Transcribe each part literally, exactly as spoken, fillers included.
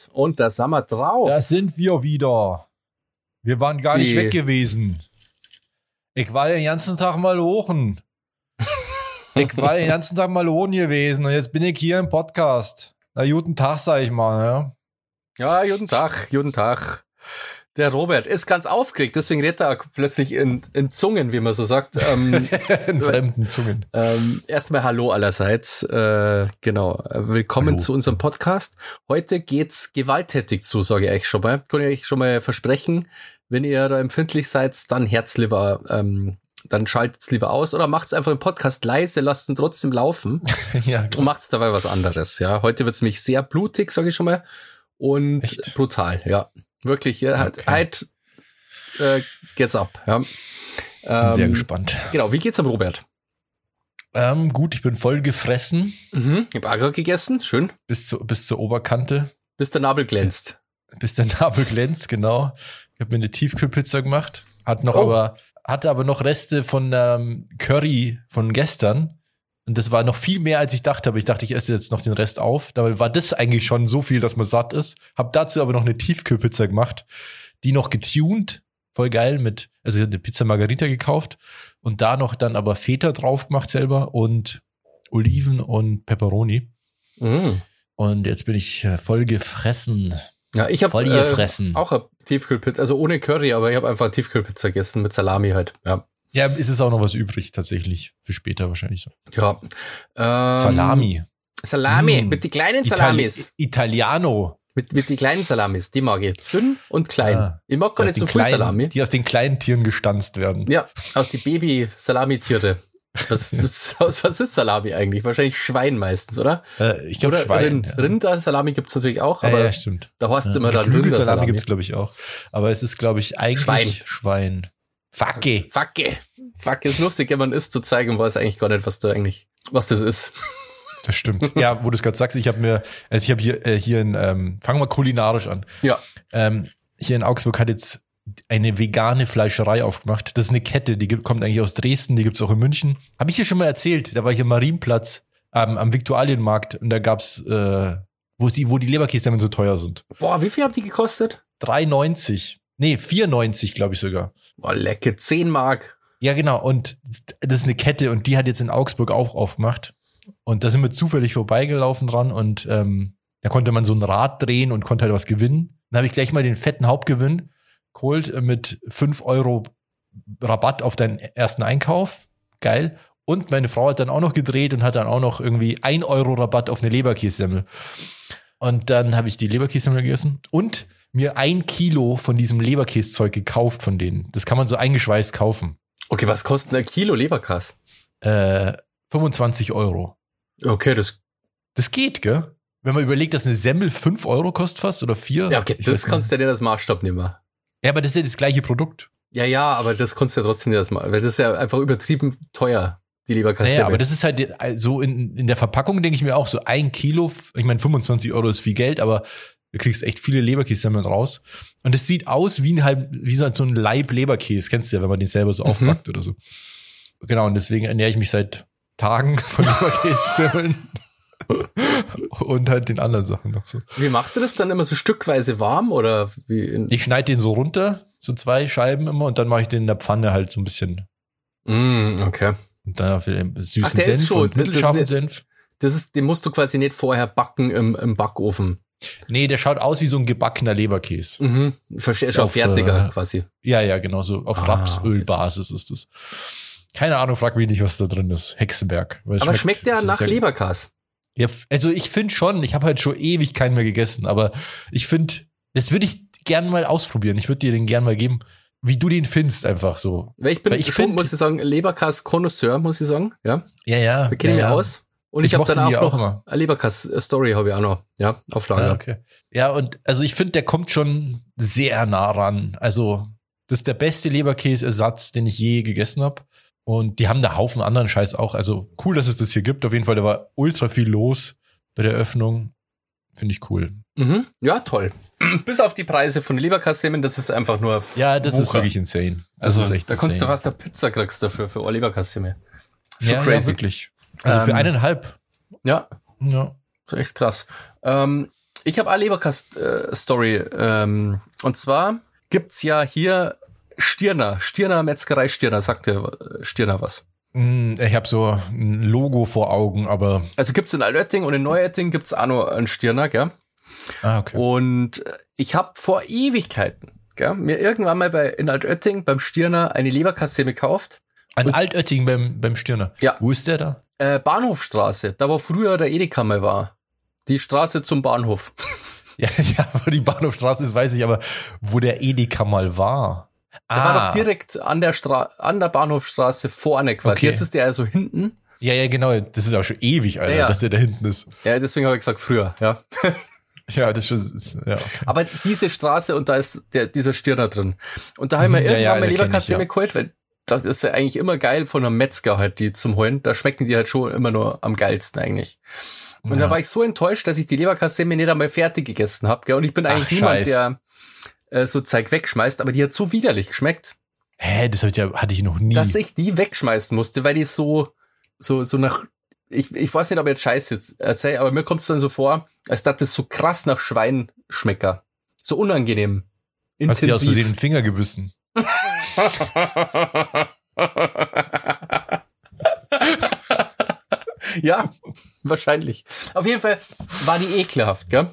Robert, und da sind wir drauf. Da sind wir wieder. Wir waren gar Die- nicht weg gewesen. Ich war den ganzen Tag mal lochen. Ich war den ganzen Tag mal lochen gewesen und jetzt bin ich hier im Podcast. Na, guten Tag, sag ich mal. Ja. Ja, guten Tag, guten Tag. Der Robert ist ganz aufgeregt, deswegen redet er plötzlich in, in Zungen, wie man so sagt. Ähm, In fremden Zungen. ähm, erstmal Hallo allerseits. Äh, genau, willkommen Hallo. zu unserem Podcast. Heute geht's gewalttätig zu, sage ich euch schon mal. Kann ich euch schon mal versprechen. Wenn ihr da empfindlich seid, dann Herz lieber, ähm, dann schaltet's lieber aus oder macht's einfach im Podcast leise, lasst ihn trotzdem laufen Ja, und macht's dabei was anderes. Ja, heute wird's nämlich sehr blutig, sage ich schon mal, und Echt? brutal. Ja, wirklich. Ja, halt, Okay. halt äh, geht's ab. Ja. bin sehr Ähm, gespannt. Genau. Wie geht's am Robert? Ähm, gut, ich bin voll gefressen Mhm. Ich hab auch gerade gegessen. Schön. bis, zu, bis zur Oberkante. Bis der Nabel glänzt. Bis der Nabel glänzt, genau. Ich habe mir eine Tiefkühlpizza gemacht. Hat noch Oh. aber, hatte aber noch Reste von ähm, Curry von gestern. Und das war noch viel mehr, als ich dachte. Aber ich dachte, ich esse jetzt noch den Rest auf. Dabei war das eigentlich schon so viel, dass man satt ist. Hab dazu aber noch eine Tiefkühlpizza gemacht. Die noch getuned. Voll geil mit, also ich hab eine Pizza Margarita gekauft. Und da noch dann aber Feta drauf gemacht selber. Und Oliven und Pepperoni. Mhm. Und jetzt bin ich äh, voll gefressen. Ja, ich habe Voll äh, gefressen. auch eine Tiefkühlpizza, also ohne Curry, aber ich habe einfach Tiefkühlpizza gegessen mit Salami halt. Ja. Ja, ist es auch noch was übrig, tatsächlich. Für später wahrscheinlich so. Ja. Ähm, Salami. Salami, Mm. mit die kleinen Itali Salamis. Italiano. Mit, mit die kleinen Salamis, die mag ich. Dünn und klein. Ah. Ich mag gar Die nicht aus so den viel kleinen- Salami. Die aus den kleinen Tieren gestanzt werden. Ja, aus die Baby-Salami-Tiere. Was, was, aus- was ist Salami eigentlich? Wahrscheinlich Schwein meistens, oder? Äh, ich glaube Oder Schwein. Rind. Ja. Rinder-Salami gibt's natürlich auch, Ja, aber ja, stimmt. da heißt es Ja. immer dann Geflügelsalami Rindersalami. gibt's glaube ich auch. Aber es ist, glaube ich, eigentlich Schwein. Schwein. Facke. Facke. Facke ist lustig, wenn man isst, zu zeigen, weiß eigentlich gar nicht, was da eigentlich, was das ist. Das stimmt. Ja, wo du es gerade sagst, ich habe mir, also ich habe hier, äh, hier in, ähm, fangen wir kulinarisch an. Ja. Ähm, hier in Augsburg hat jetzt eine vegane Fleischerei aufgemacht. Das ist eine Kette, die gibt, kommt eigentlich aus Dresden, die gibt's auch in München. Habe ich hier schon mal erzählt, da war ich am Marienplatz ähm, am Viktualienmarkt und da gab's, äh, wo die, wo die Leberkäse so teuer sind. Boah, wie viel haben die gekostet? drei neunzig. Nee, vier neunzig, glaube ich sogar. Boah, lecker, zehn Mark. Ja, genau. Und das ist eine Kette und die hat jetzt in Augsburg auch aufgemacht. Und da sind wir zufällig vorbeigelaufen dran und ähm, da konnte man so ein Rad drehen und konnte halt was gewinnen. Dann habe ich gleich mal den fetten Hauptgewinn geholt äh, mit fünf Euro Rabatt auf deinen ersten Einkauf. Geil. Und meine Frau hat dann auch noch gedreht und hat dann auch noch irgendwie ein Euro Rabatt auf eine Leberkässemmel. Und dann habe ich die Leberkässemmel gegessen und mir ein Kilo von diesem Leberkäszeug gekauft von denen. Das kann man so eingeschweißt kaufen. Okay, was kostet ein Kilo Leberkas? Äh, fünfundzwanzig Euro. Okay, das, Das geht, gell? Wenn man überlegt, dass eine Semmel fünf Euro kostet fast oder vier. ja, okay, Ich das weiß kannst nicht. du ja nicht als Maßstab nehmen. Ja, aber das ist ja das gleiche Produkt. Ja, ja, aber das kannst du ja trotzdem nicht als Maßstab, weil das ist ja einfach übertrieben teuer, die Leberkasse. Naja, aber das ist halt so in, in der Verpackung, denke ich mir auch, so ein Kilo, ich meine, fünfundzwanzig Euro ist viel Geld, aber du kriegst echt viele Leberkässemmeln raus. Und es sieht aus wie ein halb, wie so ein Laib Leberkäse, kennst du ja, wenn man den selber so aufpackt oder so. Genau, und deswegen ernähre ich mich seit Tagen von Leberkässemmeln. Und halt den anderen Sachen noch so. Wie machst du das dann immer so stückweise warm oder wie? In Ich schneide den so runter, so zwei Scheiben immer, und dann mache ich den in der Pfanne halt so ein bisschen. mm, okay. Und dann auf den süßen Ach, der ist Senf schon- und das- das mittelscharfen ist Senf. Das ist, den musst du quasi nicht vorher backen im, im Backofen. Nee, der schaut aus wie so ein gebackener Leberkäse. Mhm. Verstehe Ist schon auf, fertiger äh, quasi. Ja, ja, genau, so auf Ah, Rapsölbasis ist das. Keine Ahnung, frag mich nicht, was da drin ist. Hexenberg. Weil es Aber schmeckt der es ist nach ja- Leberkas? Ja, f- also ich finde schon, ich habe halt schon ewig keinen mehr gegessen, aber ich finde, das würde ich gern mal ausprobieren. Ich würde dir den gern mal geben, wie du den findest, einfach so. Weil ich bin Weil ich schon, find- muss ich sagen, Leberkas-Konnoisseur, muss ich sagen. Ja, Ja, ja. da kenne ich ja, mich ja. aus. Und ich, Ich habe mochte dann auch die noch auch immer. eine Leberkas-Story habe ich auch noch. Ja, auf Lager. Ja, okay. Ja, und also ich finde, der kommt schon sehr nah ran. Also, das ist der beste Leberkäseersatz, den ich je gegessen habe. Und die haben da Haufen anderen Scheiß auch. Also cool, dass es das hier gibt. Auf jeden Fall, da war ultra viel los bei der Öffnung. Finde ich cool. Mhm. Ja, toll. Bis auf die Preise von Leberkassemmeln, das ist einfach nur. Ja, das ist Wucher. wirklich insane. Das Also, ist echt da kannst du insane. fast eine Pizza kriegst dafür, für eine Leberkassemmel. Schon Ja, crazy. ja, wirklich. Also für Ähm, eineinhalb. Ja, Ja. das ist echt krass. Ähm, Ich habe eine Leberkast-Story. Ähm, und zwar gibt's ja hier Stirner, Stirner Metzgerei Stirner. Sagt der Stirner was? Ich habe so ein Logo vor Augen, aber... Also gibt's in Altötting und in Neuötting gibt's auch noch einen Stirner, gell? Ah, okay. Und ich habe vor Ewigkeiten, gell, mir irgendwann mal bei in Altötting beim Stirner eine Leberkassemme gekauft. An Altötting beim, beim Stirner? Ja. Wo ist der da? Äh, Bahnhofstraße, da wo früher der Edeka mal war. Die Straße zum Bahnhof. Ja, ja, wo die Bahnhofstraße ist, weiß ich, aber wo der Edeka mal war. Der ah. war doch direkt an der Stra- an der Bahnhofstraße vorne quasi. Okay. Jetzt ist der also hinten. Ja, ja, genau. Das ist auch schon ewig, Alter, Ja, ja. dass der da hinten ist. Ja, deswegen habe ich gesagt früher, ja. Ja, das ist, ja. Okay. Aber diese Straße und da ist der, dieser Stirner drin. Und da habe ich mir Mhm, ja, irgendwann ja, mal den kenn Leberkassemme ich, ja. geholt, weil das ist ja eigentlich immer geil von einem Metzger halt, die zum Holen. Da schmecken die halt schon immer nur am geilsten eigentlich. Und Ja. da war ich so enttäuscht, dass ich die Leberkassemme nicht einmal fertig gegessen habe. Und ich bin eigentlich Ach, niemand, Scheiß. der äh, so Zeug wegschmeißt, aber die hat so widerlich geschmeckt, Hä, das hab ich ja, hatte ich noch nie. dass ich die wegschmeißen musste, weil die so, so, so nach, ich, ich weiß nicht, ob ich jetzt Scheiße jetzt erzähle, aber mir kommt es dann so vor, als dass das so krass nach Schwein schmecker. So unangenehm. Hast du dir aus Versehen den Finger gebissen? Ja, wahrscheinlich. Auf jeden Fall war die ekelhaft, gell?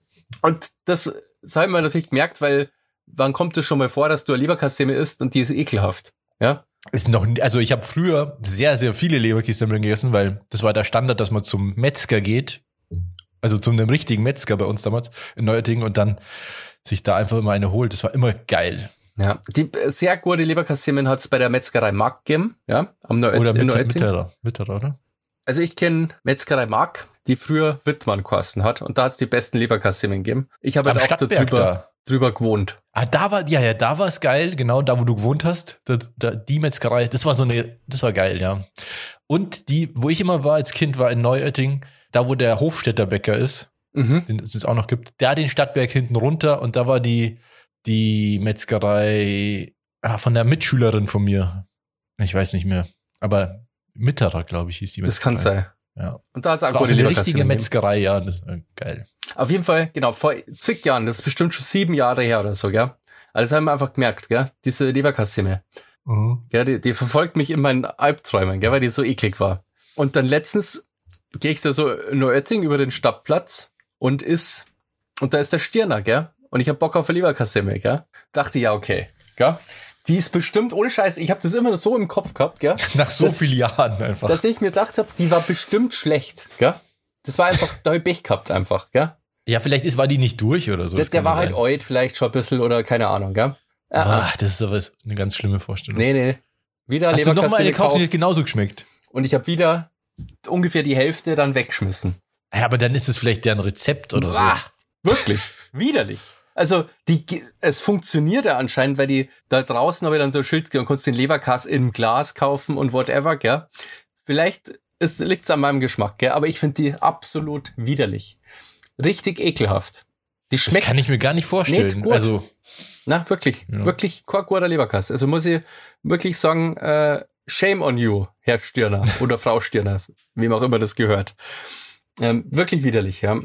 Und das, das habe ich mir natürlich gemerkt, weil wann kommt es schon mal vor, dass du eine Leberkassemme isst und die ist ekelhaft, ja? Ist noch, also ich habe früher sehr, sehr viele Leberkäsemmeln gegessen, weil das war der Standard, dass man zum Metzger geht, also zum einem richtigen Metzger bei uns damals in Neuötting und dann sich da einfach immer eine holt. Das war immer geil. Ja, die sehr gute Leberkassemmen hat es bei der Metzgerei Mark gegeben, ja, am Neu- Oder in Mitter, Neuötting. Mitterer, Mitterer, oder? Also ich kenne Metzgerei Mark, die früher Wittmann geheißen hat und da hat es die besten Leberkassemmen gegeben. Ich habe Am halt auch da Stadtberg drüber, da. drüber gewohnt. Ah, da war, ja, ja, da war es geil, genau, da, wo du gewohnt hast, da, da, die Metzgerei, das war so eine, das war geil, ja. Und die, wo ich immer war als Kind, war in Neuötting, da, wo der Hofstädter Bäcker ist, Mhm. den es jetzt auch noch gibt, da den Stadtberg hinten runter und da war die, die Metzgerei ah, von der Mitschülerin von mir. Ich weiß nicht mehr, aber Mitterer, glaube ich, hieß die Das kann sein. Ja. Und da hat es Das auch war auch gute so eine Leberkassemmen richtige gegeben. Metzgerei, ja, das war geil. Auf jeden Fall, genau, vor zig Jahren, das ist bestimmt schon sieben Jahre her oder so, gell? Also das haben wir einfach gemerkt, gell? Diese Leberkassemme, Mhm. gell? Die, die verfolgt mich in meinen Albträumen, gell? Weil die so eklig war. Und dann letztens gehe ich da so in Neuötting über den Stadtplatz und ist, und da ist der Stirner, gell? Und ich hab Bock auf eine Leberkassemme, gell? Dachte, ja, okay, gell? Die ist bestimmt, ohne Scheiß, ich habe das immer so im Kopf gehabt, gell? Nach so Das- vielen Jahren einfach. Dass ich mir gedacht habe, die war bestimmt schlecht, gell? Das war einfach, da hab ich Pech gehabt einfach, gell? Ja, vielleicht ist, war die nicht durch oder so. Der, das der kann war ja halt sein. oid vielleicht schon ein bisschen oder keine Ahnung, gell? Ah, Ah, das ist aber eine ganz schlimme Vorstellung. nee, nee. Wieder Hast du noch mal Leberkassemme eine gekauft, die gekauft hat genauso geschmeckt? und ich habe wieder ungefähr die Hälfte dann weggeschmissen. Ja, aber dann ist es vielleicht deren Rezept oder so. Ah, wirklich, widerlich. Also die, es funktioniert ja anscheinend, weil die da draußen habe ich dann so ein Schild und konntest den Leberkass im Glas kaufen und whatever, gell? Vielleicht liegt es an meinem Geschmack, gell? Aber ich finde die absolut widerlich. Richtig ekelhaft. Die Das schmeckt, kann ich mir gar nicht vorstellen. nicht gut. Also, na wirklich, Ja. wirklich kein guter Leberkass. Also muss ich wirklich sagen, äh, shame on you, Herr Stirner oder Frau Stirner, wem auch immer das gehört. Ähm, wirklich widerlich, ja.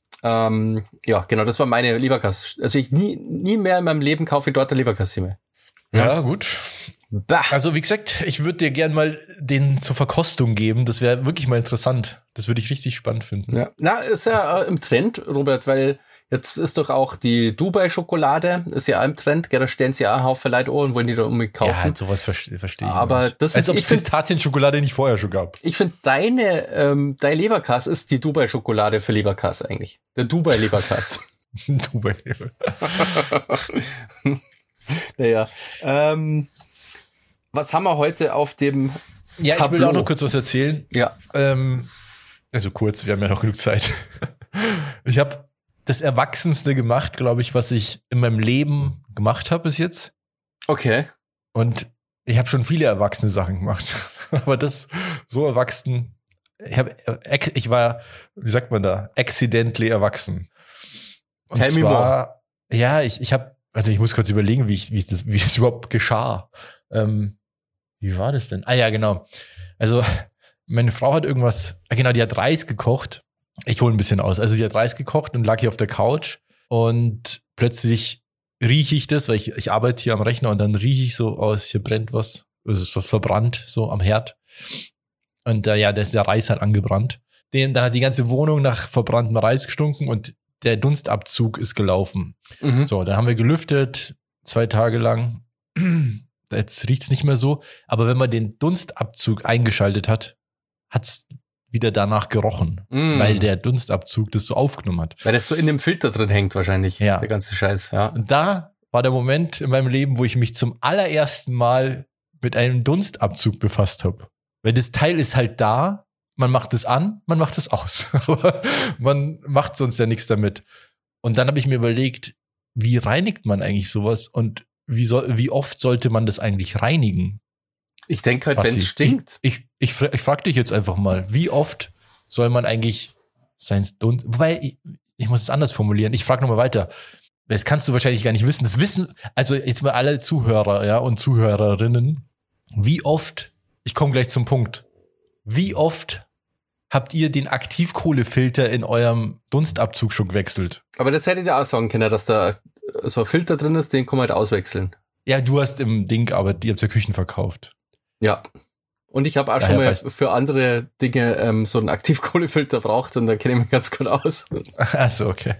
Ähm, ja, genau, das war meine Leberkass. Also ich nie, nie mehr in meinem Leben kaufe ich dort eine Leberkassemme. ja, gut. Bah. Also, wie gesagt, ich würde dir gern mal den zur Verkostung geben. Das wäre wirklich mal interessant. Das würde ich richtig spannend finden. Ja. Na, ist ja äh, im Trend, Robert, weil jetzt ist doch auch die Dubai-Schokolade, ist ja auch im Trend, gell, da stellen sie auch einen Haufen Leute an und wollen die da unbedingt kaufen. Ja, halt sowas verstehe versteh ich Aber nicht. das Als ist- ob es ich find- Pistazien-Schokolade nicht vorher schon gab. Ich finde, deine, ähm, dein Leberkass ist die Dubai-Schokolade für Leberkass eigentlich. Der Dubai-Leberkass. Dubai. Naja. Ähm, was haben wir heute auf dem Ja, ich will Tableau? auch noch kurz was erzählen. Ja. Ähm, also kurz, wir haben ja noch genug Zeit. Ich habe das Erwachsenste gemacht, glaube ich, was ich in meinem Leben gemacht habe bis jetzt. Okay. Und ich habe schon viele erwachsene Sachen gemacht. Aber das so erwachsen. Ich, hab, ich war, wie sagt man da, accidentally erwachsen. Und Tell me zwar, ja, ich, ich habe, also ich muss kurz überlegen, wie ich, wie ich das, wie das überhaupt geschah. Ähm, wie war das denn? Ah ja, genau. Also meine Frau hat irgendwas, ah, genau, die hat Reis gekocht Ich hole ein bisschen aus. Also sie hat Reis gekocht und lag hier auf der Couch und plötzlich rieche ich das, weil ich, ich arbeite hier am Rechner und dann rieche ich so aus, hier brennt was, es ist was verbrannt, so am Herd. Und äh, ja, da ist der Reis halt angebrannt. Den, dann hat die ganze Wohnung nach verbranntem Reis gestunken und der Dunstabzug ist gelaufen. Mhm. So, dann haben wir gelüftet, zwei Tage lang. Jetzt riecht's nicht mehr so. Aber wenn man den Dunstabzug eingeschaltet hat, hat's wieder danach gerochen, Mm. weil der Dunstabzug das so aufgenommen hat. Weil das so in dem Filter drin hängt wahrscheinlich, Ja. der ganze Scheiß, ja. Und da war der Moment in meinem Leben, wo ich mich zum allerersten Mal mit einem Dunstabzug befasst habe. Weil das Teil ist halt da, man macht es an, man macht es aus. Aber man macht sonst ja nichts damit. Und dann habe ich mir überlegt, wie reinigt man eigentlich sowas und wie, soll, wie oft sollte man das eigentlich reinigen? Ich denke halt, wenn Basti, es stinkt. Ich, ich, ich, fra- ich frage dich jetzt einfach mal, wie oft soll man eigentlich sein Dunst, wobei, ich, ich muss es anders formulieren, ich frage nochmal weiter. Das kannst du wahrscheinlich gar nicht wissen. Das wissen, also jetzt mal alle Zuhörer, ja, und Zuhörerinnen, wie oft, ich komme gleich zum Punkt, wie oft habt ihr den Aktivkohlefilter in eurem Dunstabzug schon gewechselt? Aber Aber das hättet ihr auch sagen können, dass da so ein Filter drin ist, den kann man halt auswechseln. ja, du hast im Ding, aber ihr habt ja Küchen verkauft. Ja. Und ich habe auch Daher schon mal weißt- für andere Dinge ähm, so einen Aktivkohlefilter braucht und da kenne ich mich ganz gut aus. Achso, okay.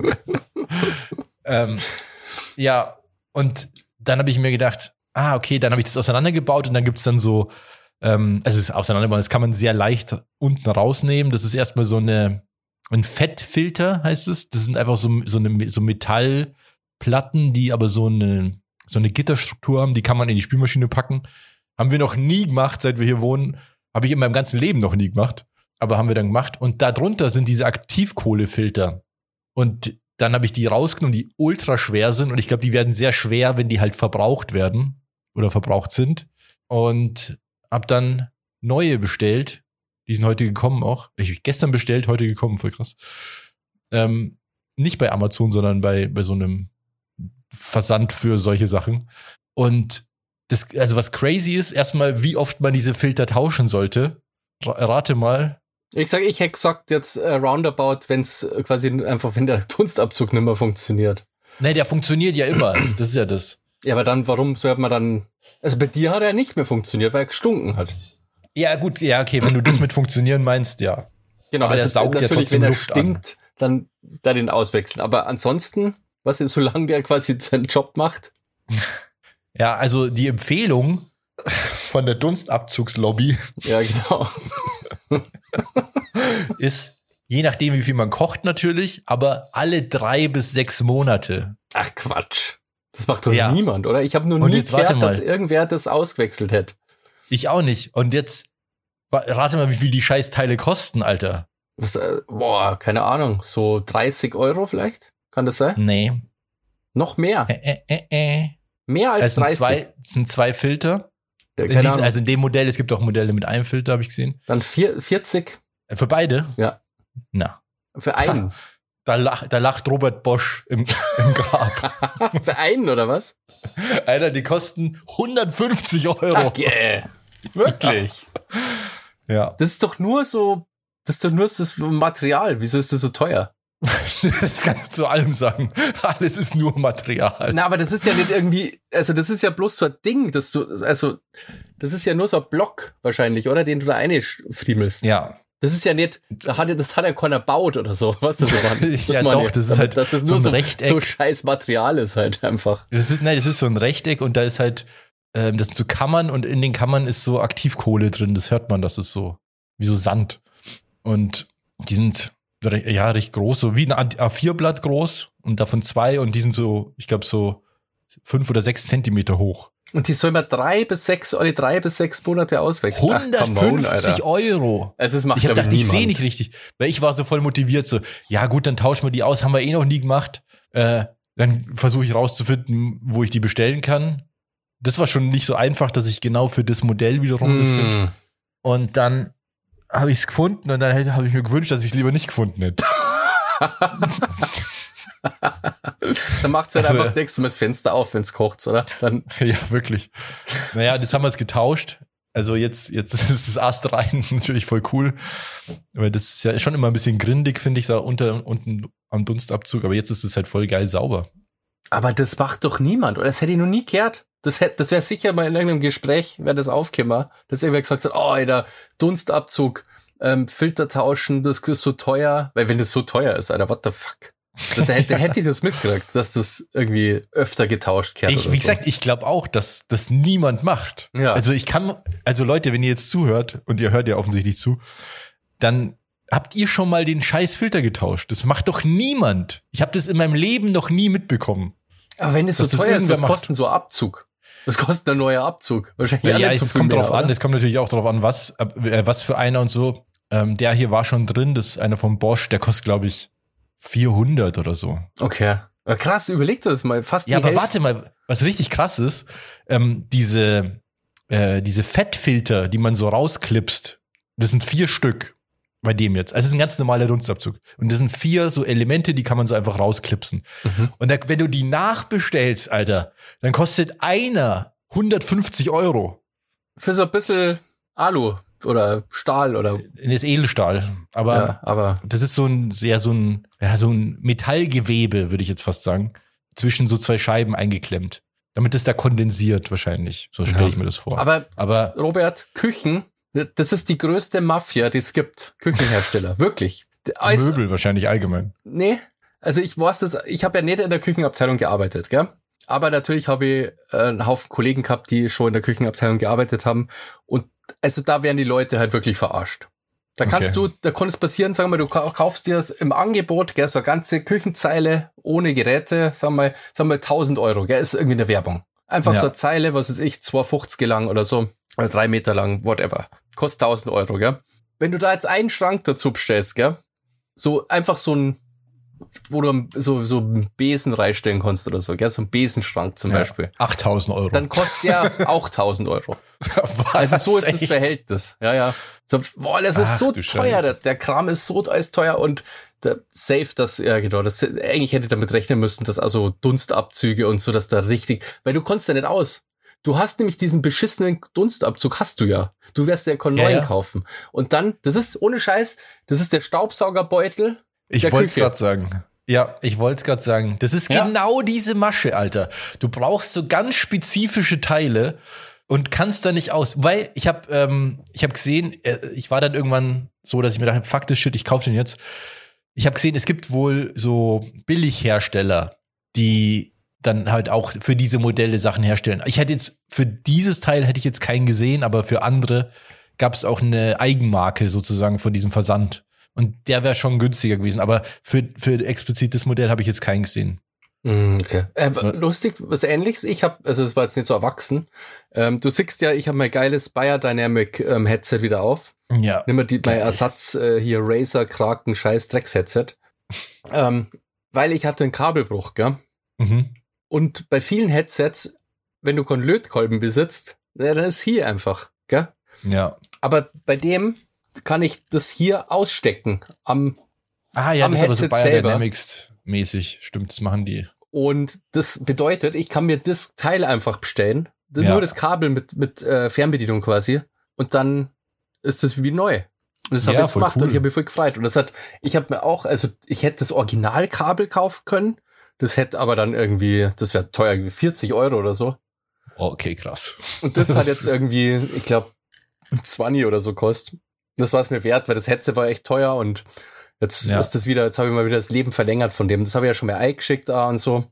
ähm, ja, und dann habe ich mir gedacht, ah, okay, dann habe ich das auseinandergebaut und dann gibt's dann so, ähm, also das Auseinanderbauen, das kann man sehr leicht unten rausnehmen. Das ist erstmal so eine, ein Fettfilter, heißt es. Das sind einfach so, so, eine, so Metallplatten, die aber so eine, so eine Gitterstruktur haben, die kann man in die Spülmaschine packen. Haben wir noch nie gemacht, seit wir hier wohnen. Habe ich in meinem ganzen Leben noch nie gemacht. Aber haben wir dann gemacht. Und darunter sind diese Aktivkohlefilter. Und dann habe ich die rausgenommen, die ultra schwer sind. Und ich glaube, die werden sehr schwer, wenn die halt verbraucht werden oder verbraucht sind. Und habe dann neue bestellt. Die sind heute gekommen auch. Ich habe gestern bestellt, heute gekommen, voll krass. Ähm, nicht bei Amazon, sondern bei, bei so einem Versand für solche Sachen. Und das, also was crazy ist, erstmal, wie oft man diese Filter tauschen sollte. Ra- Rate mal. Ich sag, ich hätte gesagt jetzt äh, roundabout, wenn es quasi einfach, wenn der Dunstabzug nicht mehr funktioniert. Nee, der funktioniert ja immer. Das ist ja das. Ja, aber dann, warum sollte man dann, also bei dir hat er nicht mehr funktioniert, weil er gestunken hat. Ja, gut, ja, okay, wenn du das mit funktionieren meinst, ja. Genau, Aber der also saugt ja natürlich, trotzdem wenn er Luft stinkt, dann da den auswechseln. Aber ansonsten, was ist, solange der quasi seinen Job macht? Ja, also die Empfehlung von der Dunstabzugslobby Ja, genau. ist, je nachdem, wie viel man kocht natürlich, aber alle drei bis sechs Monate. Ach Quatsch. Das macht doch Ja. niemand, oder? Ich habe nur Und nie jetzt warte gehört, dass mal. irgendwer das ausgewechselt hätte. Ich auch nicht. Und jetzt, wa- rate mal, wie viel die Scheißteile kosten, Alter. Was, äh, boah, keine Ahnung. So dreißig Euro vielleicht? Kann das sein? Nee. Noch mehr. Äh, äh, äh, äh. Mehr als Es sind dreißig. zwei, es sind zwei Filter. Ja, In keine diesem, Ahnung. also in dem Modell, es gibt auch Modelle mit einem Filter, habe ich gesehen. Dann vier, vierzig Äh, Für beide? Ja. Na. für einen. Da, lach, da lacht Robert Bosch im, im Grab. Für einen, oder was? Alter, die kosten hundertfünfzig Euro. Ach, yeah. Wirklich? Ja. Das ist doch nur so, das ist doch nur so das Material. Wieso ist das so teuer? Das kannst du zu allem sagen. Alles ist nur Material. Na, aber das ist ja nicht irgendwie, also das ist ja bloß so ein Ding, dass du, also das ist ja nur so ein Block wahrscheinlich, oder? Den du da einfriemelst. Ja. Das ist ja nicht, da hat, das hat ja keiner baut oder so, weißt du, das Ja, meine doch, ich. das ist halt das ist so nur ein so, Rechteck. so scheiß Material ist halt einfach. Das ist, nein, das ist so ein Rechteck und da ist halt, ähm, das sind so Kammern und in den Kammern ist so Aktivkohle drin. Das hört man, das ist so, wie so Sand. Und die sind, re- ja, recht groß, so wie ein A vier Blatt groß und davon zwei und die sind so, ich glaube, so fünf oder sechs Zentimeter hoch. Und die soll man drei bis sechs, alle drei bis sechs Monate auswechseln. Ach, come on, hundertfünfzig Alter. Euro. Also, das macht, Ich habe glaub gedacht, ich sehe niemand. nicht richtig, weil ich war so voll motiviert, so, ja gut, dann tauschen wir die aus, haben wir eh noch nie gemacht. Äh, dann versuche ich rauszufinden, wo ich die bestellen kann. Das war schon nicht so einfach, dass ich genau für das Modell wiederum das finde. Mm. Und dann habe ich es gefunden und dann hätte- habe ich mir gewünscht, dass ich es lieber nicht gefunden hätte. Dann macht halt Also, einfach das nächste Mal das Fenster auf, wenn es kocht, oder? Dann, Ja, wirklich. Naja, das haben wir es getauscht. Also jetzt, jetzt ist das Ast rein natürlich voll cool. Aber das ist ja schon immer ein bisschen grindig, finde ich, da unter, unten am Dunstabzug. Aber jetzt ist es halt voll geil sauber. Aber das macht doch niemand, oder? Das hätte ich noch nie gehört. Das hätte, das wäre sicher mal in irgendeinem Gespräch, wäre das aufgekommen, dass irgendwer gesagt hat, oh, Alter, Dunstabzug, ähm, Filter tauschen, das ist so teuer. Weil wenn das so teuer ist, Alter, what the fuck? Da, da, da hätte ich das mitgekriegt, dass das irgendwie öfter getauscht wird. Ich, wie gesagt, so. Ich glaube auch, dass das niemand macht. Ja. Also ich kann, also Leute, wenn ihr jetzt zuhört, und ihr hört ja offensichtlich zu, dann habt ihr schon mal den scheiß Filter getauscht. Das macht doch niemand. Ich habe das in meinem Leben noch nie mitbekommen. Aber wenn das so das teuer ist, was macht. kostet so Abzug? Was kostet ein neuer Abzug? Wahrscheinlich ja, ja, ja nicht es so kommt viel drauf mehr, an, oder? es kommt natürlich auch drauf an, was, äh, was für einer und so. Ähm, der hier war schon drin, das ist einer von Bosch, der kostet, glaube ich, vierhundert oder so. Okay. Aber krass, überleg dir das mal. Fast Ja, die aber Hälfte. warte mal, was richtig krass ist, ähm, diese, äh, diese Fettfilter, die man so rausklipst, das sind vier Stück bei dem jetzt. Also es ist ein ganz normaler Dunstabzug. Und das sind vier so Elemente, die kann man so einfach rausklipsen. Mhm. Und da, wenn du die nachbestellst, Alter, dann kostet einer hundertfünfzig Euro. Für so ein bisschen Alu oder Stahl oder. In das Edelstahl. Aber, Ja, aber. das ist so ein sehr so ein, ja, so ein Metallgewebe, würde ich jetzt fast sagen, zwischen so zwei Scheiben eingeklemmt. Damit es da kondensiert wahrscheinlich. So stelle Ja. ich mir das vor. Aber, Aber Robert, Küchen, das ist die größte Mafia, die es gibt. Küchenhersteller. Wirklich. Als, Möbel wahrscheinlich allgemein. Nee, also ich weiß das, ich habe ja nicht in der Küchenabteilung gearbeitet, gell? Aber natürlich habe ich äh, einen Haufen Kollegen gehabt, die schon in der Küchenabteilung gearbeitet haben. Und also da werden die Leute halt wirklich verarscht. Da kannst Okay. du, da kann es passieren, sagen wir, du kaufst dir im Angebot, gell, so eine ganze Küchenzeile ohne Geräte, sagen wir, sagen wir tausend Euro, gell, ist irgendwie eine Werbung. Einfach Ja. so eine Zeile, was weiß ich, zwei fünfzig lang oder so, oder drei Meter lang, whatever. Kostet tausend Euro, gell. Wenn du da jetzt einen Schrank dazu bestellst, gell, so einfach so ein, wo du so, so einen Besen reinstellen kannst oder so, gell, so ein Besenschrank zum Ja. Beispiel. achttausend Euro. Dann kostet der auch tausend Euro. Was? Also so ist das Echt? Verhältnis. Ja, ja. So, boah, das ist Ach, so du teuer. Scheiße. Der, der Kram ist so alles teuer und der safe, das, ja genau, das, eigentlich hätte ich damit rechnen müssen, dass also Dunstabzüge und so, dass da richtig, weil du konntest ja nicht aus. Du hast nämlich diesen beschissenen Dunstabzug, hast du ja. Du wirst ja keinen Ja, neuen ja. kaufen. Und dann, das ist ohne Scheiß, das ist der Staubsaugerbeutel. Ich der wollte es Küche. gerade sagen. Ja, ich wollte es gerade sagen. Das ist Ja. genau diese Masche, Alter. Du brauchst so ganz spezifische Teile und kannst da nicht aus. Weil ich habe ähm, ich habe gesehen, äh, ich war dann irgendwann so, dass ich mir dachte, fuck this shit, ich kaufe den jetzt. Ich habe gesehen, es gibt wohl so Billighersteller, die dann halt auch für diese Modelle Sachen herstellen. Ich hätte jetzt, für dieses Teil hätte ich jetzt keinen gesehen, aber für andere gab es auch eine Eigenmarke sozusagen von diesem Versand. Und der wäre schon günstiger gewesen. Aber für, für explizit das Modell habe ich jetzt keinen gesehen. Mm, Okay. Äh, lustig, was Ähnliches. Ich habe, also das war jetzt nicht so erwachsen. Ähm, du siehst ja, ich habe mein geiles Biodynamic ähm, Headset wieder auf. Ja. Nimm mal die, mein Geil. Ersatz äh, hier Razer Kraken scheiß Drecks-Headset. ähm, weil ich hatte einen Kabelbruch, gell? Mhm. Und bei vielen Headsets, wenn du keinen Lötkolben besitzt, ja, dann ist hier einfach, gell? Ja. Aber bei dem kann ich das hier ausstecken am Ah ja, Am das ist aber so Headset selber. Biodynamics-mäßig. Stimmt, das machen die. und das bedeutet, ich kann mir das Teil einfach bestellen, Ja. nur das Kabel mit mit äh, Fernbedienung quasi und dann ist das wie neu. Und das habe Ja, ich jetzt voll gemacht cool. und ich habe mich voll gefreut. Und das hat, ich habe mir auch, also ich hätte das Originalkabel kaufen können, das hätte aber dann irgendwie, das wäre teuer, irgendwie vierzig Euro oder so. Oh, okay, krass. Und das, Das hat jetzt ist- irgendwie, ich glaube, zwanzig oder so kostet. Das war es mir wert, weil das Headset war echt teuer und jetzt Ja. ist das wieder, jetzt habe ich mal wieder das Leben verlängert von dem. Das habe ich ja schon mal eingeschickt ah, und so.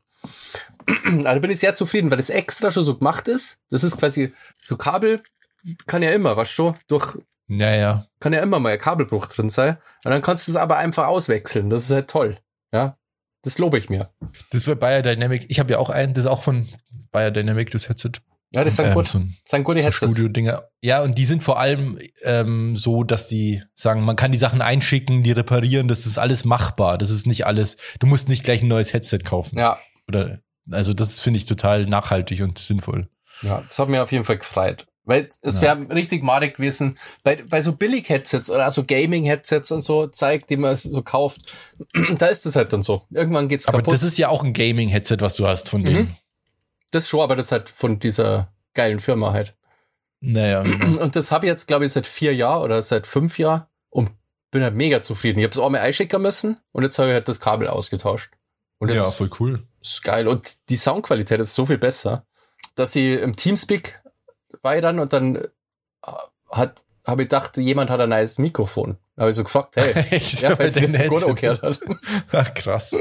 Also bin ich sehr zufrieden, weil das extra schon so gemacht ist. Das ist quasi so Kabel, kann ja immer, weißt du, durch, Ja, ja. kann ja immer mal ein Kabelbruch drin sein. Und dann kannst du es aber einfach auswechseln. Das ist halt toll. Ja, das lobe ich mir. Das ist bei Biodynamic. Ich habe ja auch einen, das ist auch von Biodynamic, das Headset. Ja, das sind Ähm, gut. so ein Das sind gute so Headsets. Studio-Dinger. Ja, und die sind vor allem ähm, so, dass die sagen, man kann die Sachen einschicken, die reparieren, das ist alles machbar. Das ist nicht alles, du musst nicht gleich ein neues Headset kaufen. Ja, Oder, also das finde ich total nachhaltig und sinnvoll. ja, das hat mir auf jeden Fall gefreut. Weil es Ja. wäre richtig madig gewesen, bei, bei so Billig-Headsets oder so Gaming-Headsets und so, zeigt, die man so kauft, da ist es halt dann so. Irgendwann geht's Aber kaputt. das ist ja auch ein Gaming-Headset, was du hast von denen. Mhm. Das schon, aber das halt von dieser geilen Firma halt. Naja. Und das habe ich jetzt, glaube ich, seit vier Jahren oder seit fünf Jahren und bin halt mega zufrieden. Ich habe es auch mal einschicken müssen und jetzt habe ich halt das Kabel ausgetauscht. Und jetzt ja, voll cool. Ist geil. Und die Soundqualität ist so viel besser, dass ich im Teamspeak war ich dann und dann hat habe ich gedacht, jemand hat ein neues Mikrofon. Da habe ich so gefragt, hey, echt? ja, falls ich jetzt gut umgekehrt hat. Ach, krass.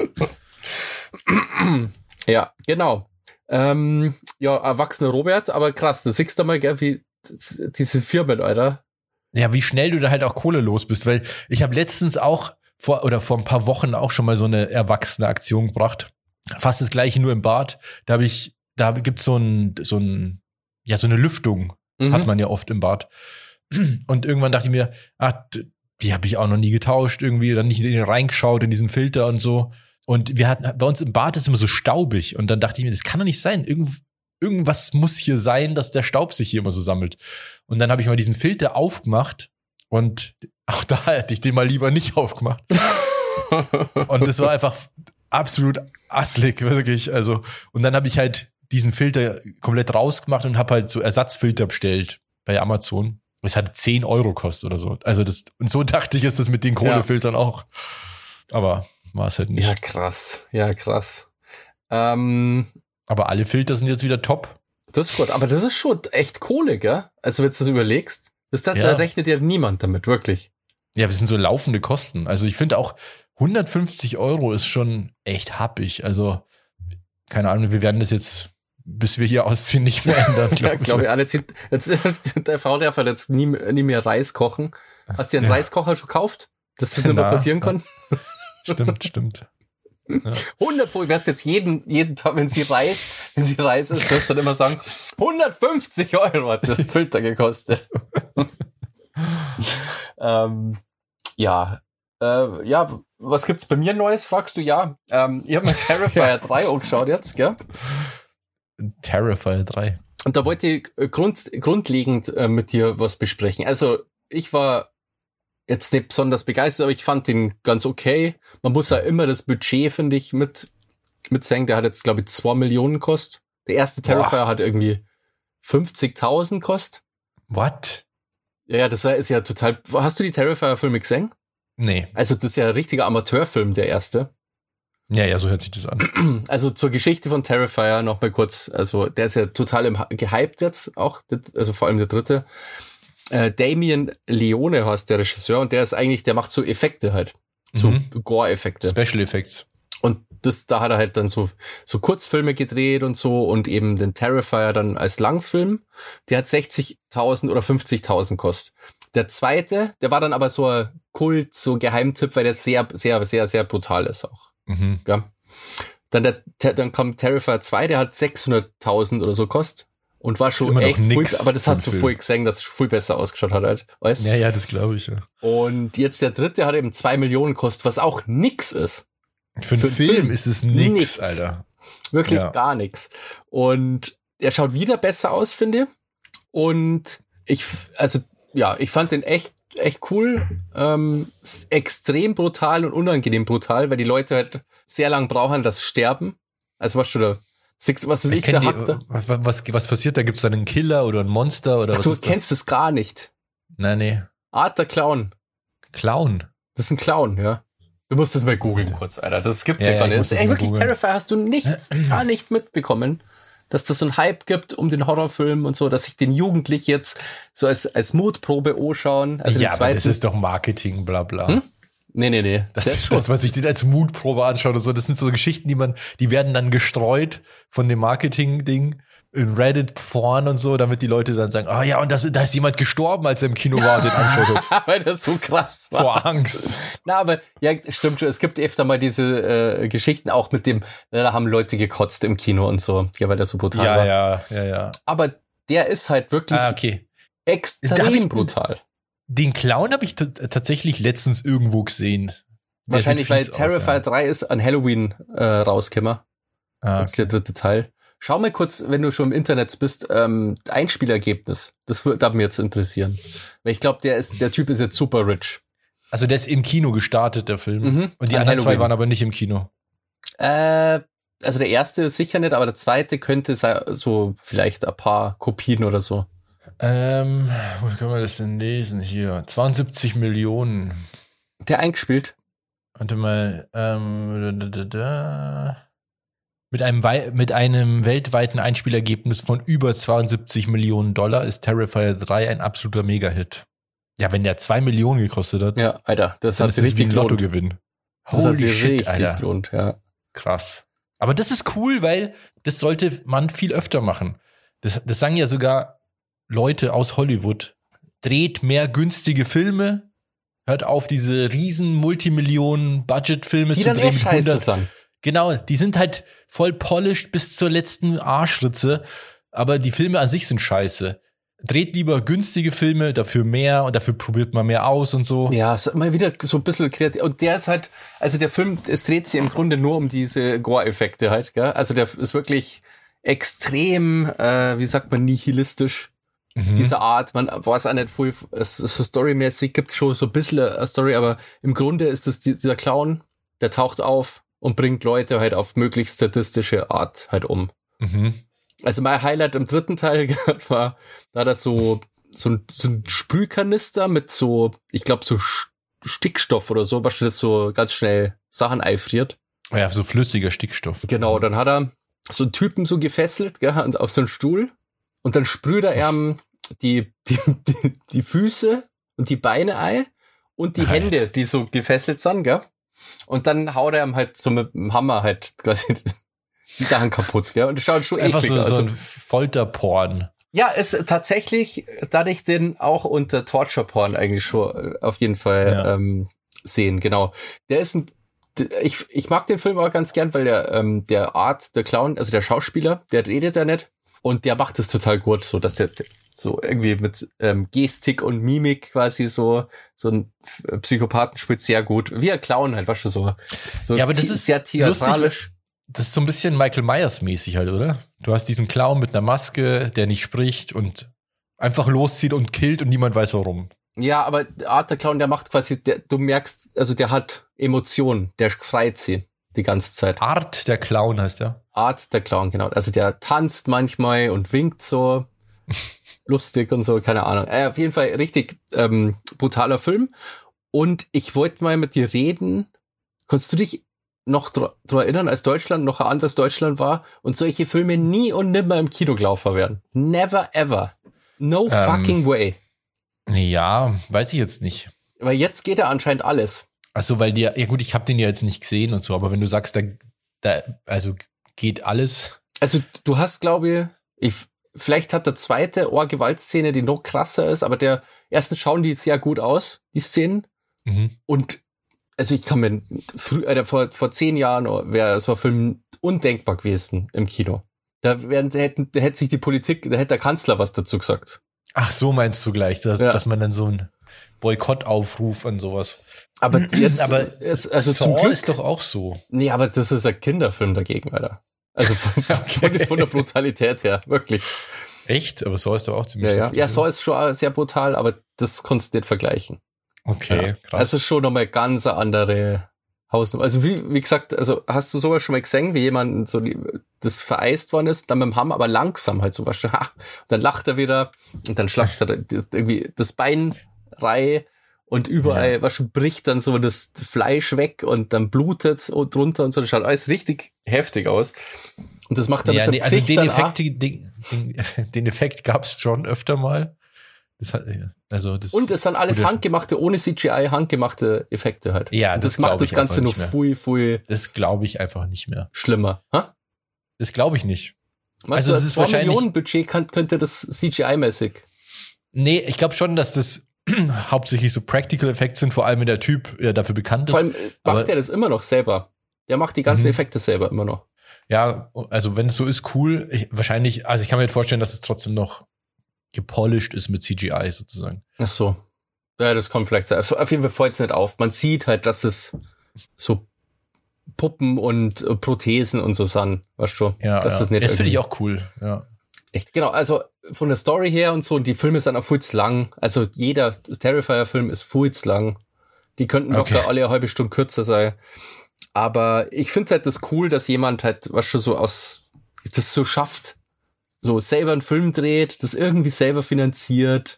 Ja, genau. Ähm, ja, erwachsener Robert, aber krass, das siehst du mal, gell, wie diese Firmen, Alter. Ja, wie schnell du da halt auch Kohle los bist, weil ich habe letztens auch vor oder vor ein paar Wochen auch schon mal so eine erwachsene Aktion gebracht. Fast das gleiche, nur im Bad. Da habe ich, da gibt's so ein, so ein, ja, so eine Lüftung, mhm. hat man ja oft im Bad. Und irgendwann dachte ich mir, ah, die habe ich auch noch nie getauscht irgendwie, dann nicht reingeschaut in diesen Filter und so. Und wir hatten, bei uns im Bad ist immer so staubig. Und dann dachte ich mir, das kann doch nicht sein. Irgend, irgendwas muss hier sein, dass der Staub sich hier immer so sammelt. Und dann habe ich mal diesen Filter aufgemacht und auch da hätte ich den mal lieber nicht aufgemacht. Und das war einfach absolut asslig, wirklich. Also, und dann habe ich halt diesen Filter komplett rausgemacht und habe halt so Ersatzfilter bestellt bei Amazon. Es hat zehn Euro gekostet oder so. Also das, und so dachte ich, ist das mit den Kohlefiltern ja. auch. Aber war es halt nicht. Ja, krass. Ja, krass. Ähm, aber alle Filter sind jetzt wieder top. Das ist gut. Aber das ist schon echt Kohle, gell? Also wenn du das überlegst, das, da, ja. da rechnet ja niemand damit, wirklich. Ja, das sind so laufende Kosten. Also ich finde auch hundertfünfzig Euro ist schon echt happig. Also keine Ahnung, wir werden das jetzt, bis wir hier ausziehen, nicht mehr ändern. Glaub ja, glaube ich. Alle zieht, jetzt, der Frau darf halt jetzt nie, nie mehr Reis kochen. Hast du dir einen ja. Reiskocher schon gekauft? Dass das nicht mehr passieren ja. kann? Stimmt, stimmt. Ja. hundert, du wirst jetzt jeden, jeden Tag, wenn sie Reis, wenn sie Reis ist, wirst du dann immer sagen, hundertfünfzig Euro hat der Filter gekostet. ähm, ja, äh, ja, was gibt's bei mir Neues, fragst du? Ja, ähm, ich habe mir Terrifier ja. drei angeschaut jetzt, gell? Terrifier drei. Und da wollte ich grund, grundlegend äh, mit dir was besprechen. Also, ich war jetzt nicht besonders begeistert, aber ich fand den ganz okay. Man muss ja immer das Budget, finde ich, mit, mit sagen. Der hat jetzt, glaube ich, zwei Millionen gekostet. Der erste Terrifier Boah. hat irgendwie fünfzigtausend gekostet. What? Ja, ja, das war, ist ja total... Hast du die Terrifier-Filme gesehen? Nee. Also das ist ja ein richtiger Amateurfilm, der erste. Ja, ja, so hört sich das an. Also zur Geschichte von Terrifier noch mal kurz. Also der ist ja total im, gehypt jetzt auch, also vor allem der dritte. Äh, Damien Leone heißt der Regisseur und der ist eigentlich, der macht so Effekte halt. So mhm. Gore-Effekte. Special Effects. Und das, da hat er halt dann so, so Kurzfilme gedreht und so und eben den Terrifier dann als Langfilm. Der hat sechzigtausend oder fünfzigtausend kostet. Der zweite, der war dann aber so ein Kult, so Geheimtipp, weil der sehr, sehr, sehr, sehr brutal ist auch. Mhm. Ja. Dann, der, dann kommt Terrifier zwei, der hat sechshunderttausend oder so kostet. Und war schon echt nix, aber das hast du vorher gesehen, dass es viel besser ausgeschaut hat halt, weißt? Ja, ja, das glaube ich, ja. Und jetzt der dritte hat eben zwei Millionen gekostet, was auch nix ist. Für einen Film, Film ist es nix, nix. Alter. Wirklich ja. gar nichts. Und er schaut wieder besser aus, finde ich. Und ich, also, ja, ich fand den echt, echt cool. Ähm, extrem brutal und unangenehm brutal, weil die Leute halt sehr lang brauchen, das sterben. Also, was du da Was weiß ich, ich der die, hat da. Was, was, was passiert da? Gibt es da einen Killer oder ein Monster? Oder Ach, was du ist kennst es gar nicht. Nein, nee. Art der Clown. Clown? Das ist ein Clown, ja. Du musst das mal googeln kurz, Alter. Das gibt's ja, ja gar ja, nicht. Ey, wirklich, googlen. Terrifier hast du nichts, gar nicht mitbekommen, dass das so einen Hype gibt um den Horrorfilm und so, dass sich den Jugendlichen jetzt so als, als Mutprobe anschauen. Also ja, den zweiten, aber das ist doch Marketing, bla bla. Hm? Nee, nee, nee. Das, das, dass man sich den als Mutprobe anschaut und so, das sind so Geschichten, die man, die werden dann gestreut von dem Marketing-Ding in Reddit, Porn und so, damit die Leute dann sagen, ah oh ja, und das, da ist jemand gestorben, als er im Kino war und den angeschaut hat. Weil das so krass war. Vor Angst. Na, aber ja, stimmt schon. Es gibt öfter mal diese äh, Geschichten auch mit dem, da haben Leute gekotzt im Kino und so, ja, weil der so brutal ja, war. Ja, ja, ja, ja. Aber der ist halt wirklich ah, okay. extrem brutal. Den Clown habe ich t- tatsächlich letztens irgendwo gesehen. Wahrscheinlich, weil Terrifier aus, ja. drei ist an Halloween äh, rausgekommen. Ah, das ist okay. Der dritte Teil. Schau mal kurz, wenn du schon im Internet bist, ähm, Einspielergebnis. Das würde mich jetzt interessieren. Weil ich glaube, der ist, der Typ ist jetzt super rich. Also der ist im Kino gestartet, der Film. Mhm, und die anderen Halloween. Zwei waren aber nicht im Kino. Äh, also der erste sicher nicht, aber der zweite könnte so vielleicht ein paar Kopien oder so. Ähm, wo kann man das denn lesen? Hier, zweiundsiebzig Millionen. Der eingespielt. Warte mal, ähm, da, da, da. Mit einem, Wei- mit einem weltweiten Einspielergebnis von über zweiundsiebzig Millionen Dollar ist Terrifier drei ein absoluter Mega-Hit. Ja, wenn der zwei Millionen gekostet hat, Ja, Alter, das dann hat ist sich das wie richtig ein gelohnt. Lottogewinn. Das hat Holy sich shit, richtig Alter. gelohnt, ja. Krass. Aber das ist cool, weil das sollte man viel öfter machen. Das, das sagen ja sogar Leute aus Hollywood. Dreht mehr günstige Filme, hört auf, diese riesen Multimillionen-Budget-Filme Die zu dann drehen eh mit scheiße hundert. sind. Genau, die sind halt voll polished bis zur letzten Arschritze, aber die Filme an sich sind scheiße. Dreht lieber günstige Filme, dafür mehr und dafür probiert man mehr aus und so. Ja, es ist mal wieder so ein bisschen kreativ. Und der ist halt, also der Film, es dreht sich im Grunde nur um diese Gore-Effekte halt, gell? Also der ist wirklich extrem, äh, wie sagt man, nihilistisch. Mhm. Diese Art, man weiß auch nicht voll, es ist so storymäßig, gibt's schon so ein bisschen eine Story, aber im Grunde ist das dieser Clown, der taucht auf und bringt Leute halt auf möglichst sadistische Art halt um. Mhm. Also mein Highlight im dritten Teil war, da hat er so, so ein, so ein Sprühkanister mit so, ich glaube so Stickstoff oder so, was das so ganz schnell Sachen einfriert. Ja, so flüssiger Stickstoff. Genau, dann hat er so einen Typen so gefesselt, gell, auf so einen Stuhl und dann sprüht er ihm die, die, die, die Füße und die Beine ein und die Nein. Hände, die so gefesselt sind, gell. Und dann haut er ihm halt so mit dem Hammer halt quasi die Sachen kaputt, gell? Und das schaut schon Einfach eklig so, aus. so ein Folterporn. Ja, ist tatsächlich, da ich den auch unter Torture Porn eigentlich schon auf jeden Fall Ja. ähm, sehen, genau. Der ist ein, ich, ich mag den Film auch ganz gern, weil der, ähm, der Art, der Clown, also der Schauspieler, der redet ja nicht und der macht das total gut, so dass der so irgendwie mit ähm, Gestik und Mimik quasi so so ein Psychopathen spielt sehr gut. Wie ein Clown halt, weißt du, so, so Ja, aber das thi- ist sehr theatralisch. Das ist so ein bisschen Michael Myers mäßig halt, oder? Du hast diesen Clown mit einer Maske, der nicht spricht und einfach loszieht und killt und niemand weiß warum. Ja, aber Art der Clown, der macht quasi, der, du merkst, also der hat Emotionen, der freut sie die ganze Zeit. Art der Clown heißt der. Art der Clown, genau. Also der tanzt manchmal und winkt so lustig und so, keine Ahnung. Äh, auf jeden Fall richtig ähm, brutaler Film. Und ich wollte mal mit dir reden. Kannst du dich noch dr- daran erinnern, als Deutschland noch ein anderes Deutschland war und solche Filme nie und nimmer im Kino gelaufen werden? Never ever. No Ähm. fucking way. Ja, weiß ich jetzt nicht. Weil jetzt geht ja anscheinend alles. Achso, weil dir, ja gut, ich habe den ja jetzt nicht gesehen und so, aber wenn du sagst, da, da also geht alles. Also du hast, glaube ich, ich, vielleicht hat der zweite Ohr-Gewaltszene, die noch krasser ist, aber der ersten schauen die sehr gut aus, die Szenen. Mhm. Und also ich kann mir früh, äh, vor, vor zehn Jahren wäre so ein Film undenkbar gewesen im Kino. Da, wären, da, hätten, da hätte sich die Politik, da hätte der Kanzler was dazu gesagt. Ach so, meinst du gleich, dass, Ja. dass man dann so einen Boykottaufruf und sowas. Aber jetzt, Aber jetzt also Saw zum Glück, ist doch auch so. nee, aber das ist ein Kinderfilm dagegen, Alter. Also von, von, von der Brutalität her, wirklich. Echt? Aber Saw ist doch auch ziemlich Ja, ja. heftig, Ja, oder? Saw ist schon sehr brutal, aber das kannst du nicht vergleichen. Okay, Ja. krass. Also schon nochmal ganz eine andere Hausnummer. Also wie, wie gesagt, also hast du sowas schon mal gesehen, wie jemand so die, das vereist worden ist, dann mit dem Hammer, aber langsam halt so was. Ha, dann lacht er wieder und dann schlagt er irgendwie das Bein rein und überall, Ja. was schon bricht dann so das Fleisch weg und dann blutet's und drunter und so. Das schaut alles richtig heftig aus. Und das macht er ja, mit seinem nee, also Gesicht den dann Effekt, auch. den, den, den Effekt gab es schon öfter mal. Das hat, also das Und es sind alles gute- handgemachte, ohne C G I, handgemachte Effekte halt. Ja, und das das macht glaub das ich Ganze einfach nur nicht mehr. viel, viel Das glaube ich einfach nicht mehr. schlimmer. Ha? Das glaube ich nicht. Meinst Also du, es als ist zwei wahrscheinlich- Millionen Budget kann, könnte das C G I-mäßig? Nee, ich glaube schon, dass das hauptsächlich so Practical Effects sind, vor allem wenn der Typ ja dafür bekannt ist. Vor allem aber- macht er das immer noch selber. Der macht die ganzen Mhm. Effekte selber immer noch. Ja, also wenn es so ist, cool. Ich, wahrscheinlich, also ich kann mir jetzt vorstellen, dass es trotzdem noch gepolished ist mit C G I sozusagen. Ach so. Ja, das kommt vielleicht. Auf auf jeden Fall fällt es nicht auf. Man sieht halt, dass es so Puppen und äh, Prothesen und so sind. Weißt du? Ja, dass ja. das nicht das finde ich irgendwie- auch cool. Ja. Echt, genau. Also von der Story her und so, und die Filme sind auch viel zu lang. Also jeder Terrifier-Film ist viel zu lang. Die könnten locker Okay. alle eine halbe Stunde kürzer sein. Aber ich finde halt das cool, dass jemand halt, was schon so aus, das so schafft, so selber einen Film dreht, das irgendwie selber finanziert.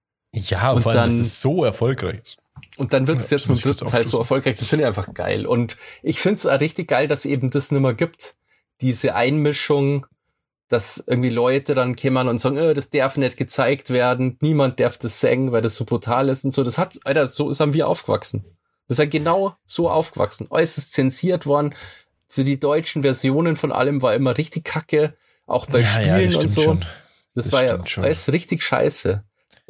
Ja, und vor allem, dann, dass es so erfolgreich ist. Und dann wird es ja, jetzt im dritten Teil so erfolgreich. Das finde ich einfach geil. Und ich finde es auch richtig geil, dass eben das nicht mehr gibt. Diese Einmischung, dass irgendwie Leute dann kommen und sagen, oh, das darf nicht gezeigt werden. Niemand darf das sagen, weil das so brutal ist und so. Das hat, Alter, so sind wir aufgewachsen. Wir sind genau so aufgewachsen. Äußerst zensiert worden. So die deutschen Versionen von allem war immer richtig kacke. Auch bei ja, Spielen ja, und so. Schon. Das, das war ja schon. alles richtig scheiße.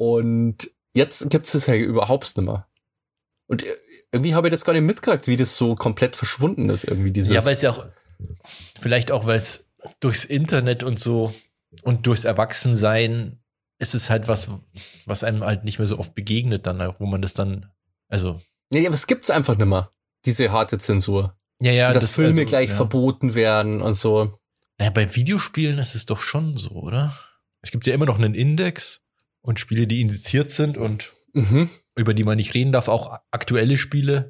Und jetzt gibt es das ja überhaupt nicht mehr. Und irgendwie habe ich das gar nicht mitgekriegt, wie das so komplett verschwunden ist, irgendwie dieses. Ja, weil es ja auch, vielleicht auch, weil es durchs Internet und so und durchs Erwachsensein ist es halt was, was einem halt nicht mehr so oft begegnet dann, wo man das dann, also. Ja, aber es gibt's einfach nicht mehr, diese harte Zensur. Ja, ja. Und dass das, Filme also, gleich ja. verboten werden und so. Naja, bei Videospielen ist es doch schon so, oder? Es gibt ja immer noch einen Index und Spiele, die indiziert sind und mhm. über die man nicht reden darf, auch aktuelle Spiele.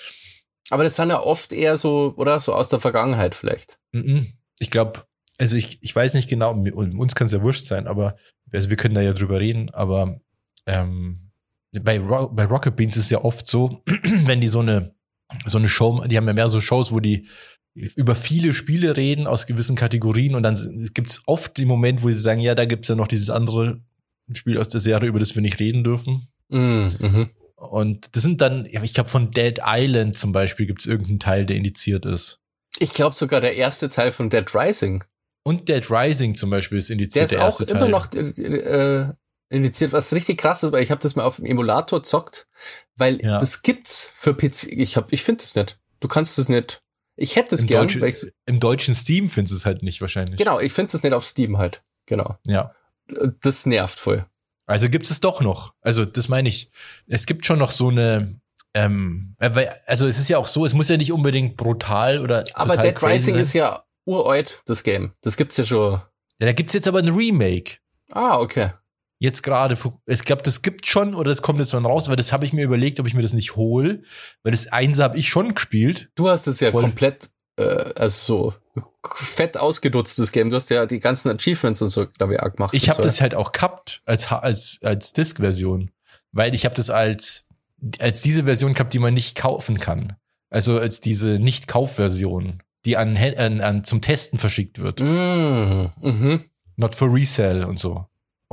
Aber das sind ja oft eher so, oder? So aus der Vergangenheit vielleicht. Ich glaube, also ich, ich weiß nicht genau, uns kann es ja wurscht sein, aber also wir können da ja drüber reden, aber ähm, bei, Ro- bei Rocket Beans ist es ja oft so, wenn die so eine, so eine Show, die haben ja mehr so Shows, wo die über viele Spiele reden aus gewissen Kategorien und dann gibt es oft den Moment, wo sie sagen, ja, da gibt es ja noch dieses andere Spiel aus der Serie, über das wir nicht reden dürfen. Mhm. Und das sind dann, ich glaube, von Dead Island zum Beispiel gibt es irgendeinen Teil, der indiziert ist. Ich glaube sogar der erste Teil von Dead Rising. Und Dead Rising zum Beispiel ist indiziert, der, der ist erste auch Teil. immer noch äh, indiziert, was richtig krass ist, weil ich habe das mal auf dem Emulator zockt, weil Ja. das gibt's für P C. Ich hab, ich finde das nicht. Du kannst das nicht. Ich hätte es Im, gern. Deutsch, weil ich's- Im deutschen Steam findest du es halt nicht wahrscheinlich. Genau, ich finde das nicht auf Steam halt. Genau. Ja. Das nervt voll. Also gibt es doch noch. Also das meine ich. Es gibt schon noch so eine, ähm, äh, weil- also es ist ja auch so, es muss ja nicht unbedingt brutal oder Aber total Dead crazy Rising sein. ist ja uralt, das Game. Das gibt's ja schon. Ja, da gibt's jetzt aber ein Remake. Ah, okay. Jetzt gerade, ich glaube, das gibt schon oder das kommt jetzt mal raus, weil das habe ich mir überlegt, ob ich mir das nicht hole, weil das Einser habe ich schon gespielt. Du hast es ja Voll. komplett, äh, also so fett ausgenutzt, das Game. Du hast ja die ganzen Achievements und so, glaube ich, auch gemacht. Ich und habe so. das halt auch gehabt als als als Disk-Version, weil ich habe das als als diese Version gehabt, die man nicht kaufen kann. Also als diese Nicht-Kauf-Version, die an, an, an zum Testen verschickt wird. Mm, mhm. Not for resale und so.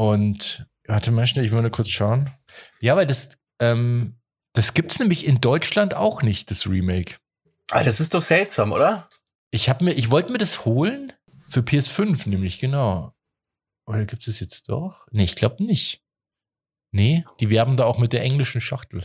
Und warte mal schnell, ich will nur kurz schauen. Ja, weil das ähm, das gibt's nämlich in Deutschland auch nicht, das Remake. Ah, das ist doch seltsam, oder? Ich habe mir, ich wollte mir das holen für P S fünf, nämlich, genau. Oder gibt's das jetzt doch? Nee, ich glaube nicht. Nee, die werben da auch mit der englischen Schachtel.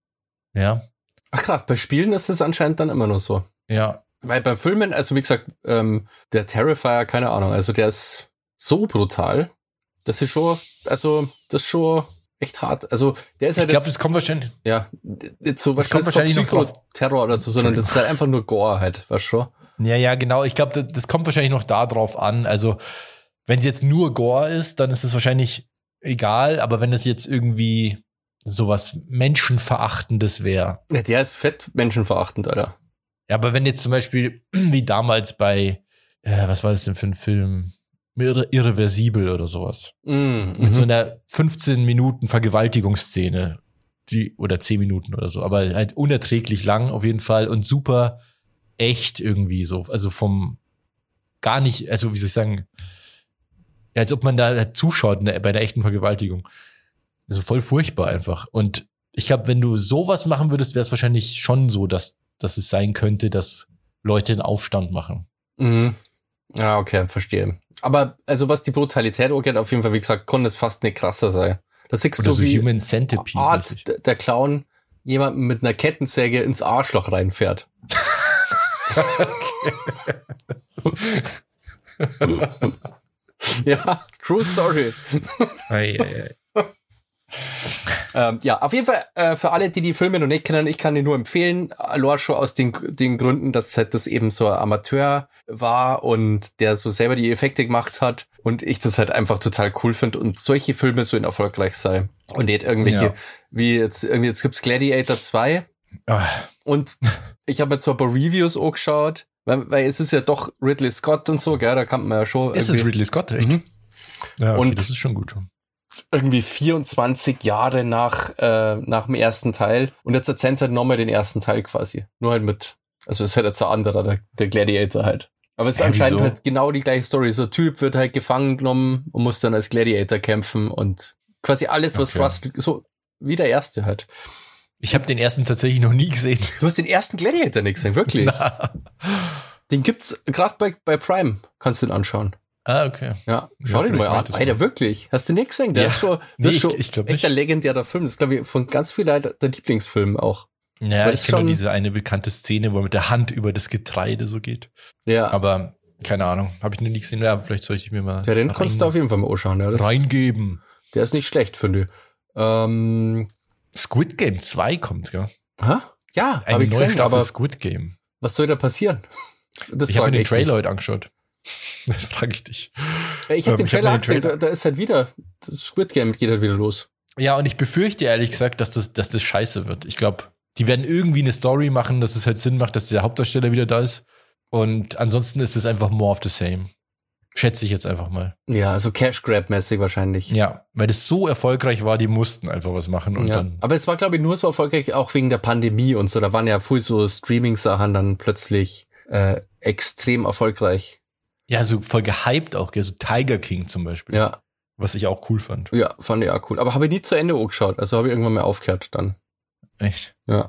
Ja, Ach krass, bei Spielen ist das anscheinend dann immer nur so. ja. Weil bei Filmen, also wie gesagt, ähm, der Terrifier, keine Ahnung, also der ist so brutal, das ist schon, also das ist schon echt hart. Also der ist Ich halt glaube, jetzt, das kommt wahrscheinlich. ja, jetzt so das kommt wahrscheinlich noch drauf. Terror oder so, sondern das ist halt einfach nur Gore halt, weißt du schon? Ja, ja, genau. Ich glaube, das, das kommt wahrscheinlich noch da drauf an. Also, wenn es jetzt nur Gore ist, dann ist es wahrscheinlich egal. Aber wenn es jetzt irgendwie sowas Menschenverachtendes wäre. Ja, der ist fett menschenverachtend, Alter. Ja, aber wenn jetzt zum Beispiel, wie damals bei, äh, was war das denn für ein Film? Irre, irreversibel oder sowas. Mm, Mit so mhm. einer fünfzehn Minuten Vergewaltigungsszene. Die, oder zehn Minuten oder so. Aber halt unerträglich lang auf jeden Fall und super echt irgendwie so. Also vom gar nicht, also wie soll ich sagen, ja, als ob man da zuschaut in der, bei der echten Vergewaltigung. Also voll furchtbar einfach. Und ich glaube, wenn du sowas machen würdest, wäre es wahrscheinlich schon so, dass, dass es sein könnte, dass Leute einen Aufstand machen. Mhm. Ja, okay, verstehe. Aber also was die Brutalität angeht, auf jeden Fall, wie gesagt, konnte es fast nicht krasser sein. Da siehst Oder du, so wie Human Centipede. Art d- der Clown jemanden mit einer Kettensäge ins Arschloch reinfährt. Ja, true story. Ei, ei, ei. Ähm, ja, auf jeden Fall äh, für alle, die die Filme noch nicht kennen, ich kann die nur empfehlen. Allein schon aus den, den Gründen, dass halt das eben so ein Amateur war und der so selber die Effekte gemacht hat und ich das halt einfach total cool finde und solche Filme sollen erfolgreich sein und nicht irgendwelche, Ja. wie jetzt irgendwie, jetzt gibt's Gladiator zwei Ah, und ich habe jetzt so ein paar Reviews angeschaut, weil, weil es ist ja doch Ridley Scott und so, gell, da kann man ja schon ist es irgendwie- Ridley Scott, echt? Mhm. Ja, okay, und das ist schon gut. irgendwie vierundzwanzig Jahre nach, äh, nach dem ersten Teil. Und jetzt erzählen sie halt nochmal den ersten Teil quasi. Nur halt mit, also ist halt jetzt ein anderer, der, der Gladiator halt. Aber es ist Hä, anscheinend wieso? halt genau die gleiche Story. So ein Typ wird halt gefangen genommen und muss dann als Gladiator kämpfen und quasi alles, was Okay. Rust, so wie der erste halt. Ich habe den ersten tatsächlich noch nie gesehen. Du hast den ersten Gladiator nicht gesehen, wirklich. Na. Den gibt's gerade bei, bei Prime, kannst du den anschauen. Ah, okay. Ja, schau Ja, den mal vielleicht mach an. ich das Alter, mal. wirklich. Hast du nicht gesehen? Der Ja. ist schon, das Nee, ist ich- schon ich glaub echt ein nicht. legendärer Film. Das ist, glaube ich, von ganz vielen Leuten der Lieblingsfilm auch. Ja, Weil ich es kenne schon- nur diese eine bekannte Szene, wo er mit der Hand über das Getreide so geht. Ja, Aber keine Ahnung, habe ich noch nie gesehen. Ja, vielleicht soll ich mir mal ja den rein- kannst du auf jeden Fall mal anschauen. Ja. Das, reingeben. der ist nicht schlecht, finde ich. Ähm, Squid Game zwei kommt, gell? hä? Ja, Eine habe ich neue gesehen, Staffel aber Squid Game. was soll da passieren? Das Ich habe frag mir den ich Trailer mich. heute angeschaut. Das frage ich dich. Ich habe Ähm, den ich hab Trailer mir den gesehen, Trailer- da, da ist halt wieder, das Squid Game geht halt wieder los. Ja, und ich befürchte ehrlich gesagt, dass das, dass das scheiße wird. Ich glaube, die werden irgendwie eine Story machen, dass es halt Sinn macht, dass der Hauptdarsteller wieder da ist. Und ansonsten ist es einfach more of the same. Schätze ich jetzt einfach mal. Ja, so Cash Grab mäßig wahrscheinlich. Ja, weil das so erfolgreich war, die mussten einfach was machen. Und Ja. dann, Aber es war, glaube ich, nur so erfolgreich auch wegen der Pandemie und so. Da waren ja viel so Streaming-Sachen dann plötzlich äh, extrem erfolgreich. ja, so voll gehypt auch, gell? So Tiger King zum Beispiel. Ja, Was ich auch cool fand. ja, fand ich auch cool. Aber habe ich nie zu Ende angeschaut. Also habe ich irgendwann mal aufgehört dann. Echt. Ja.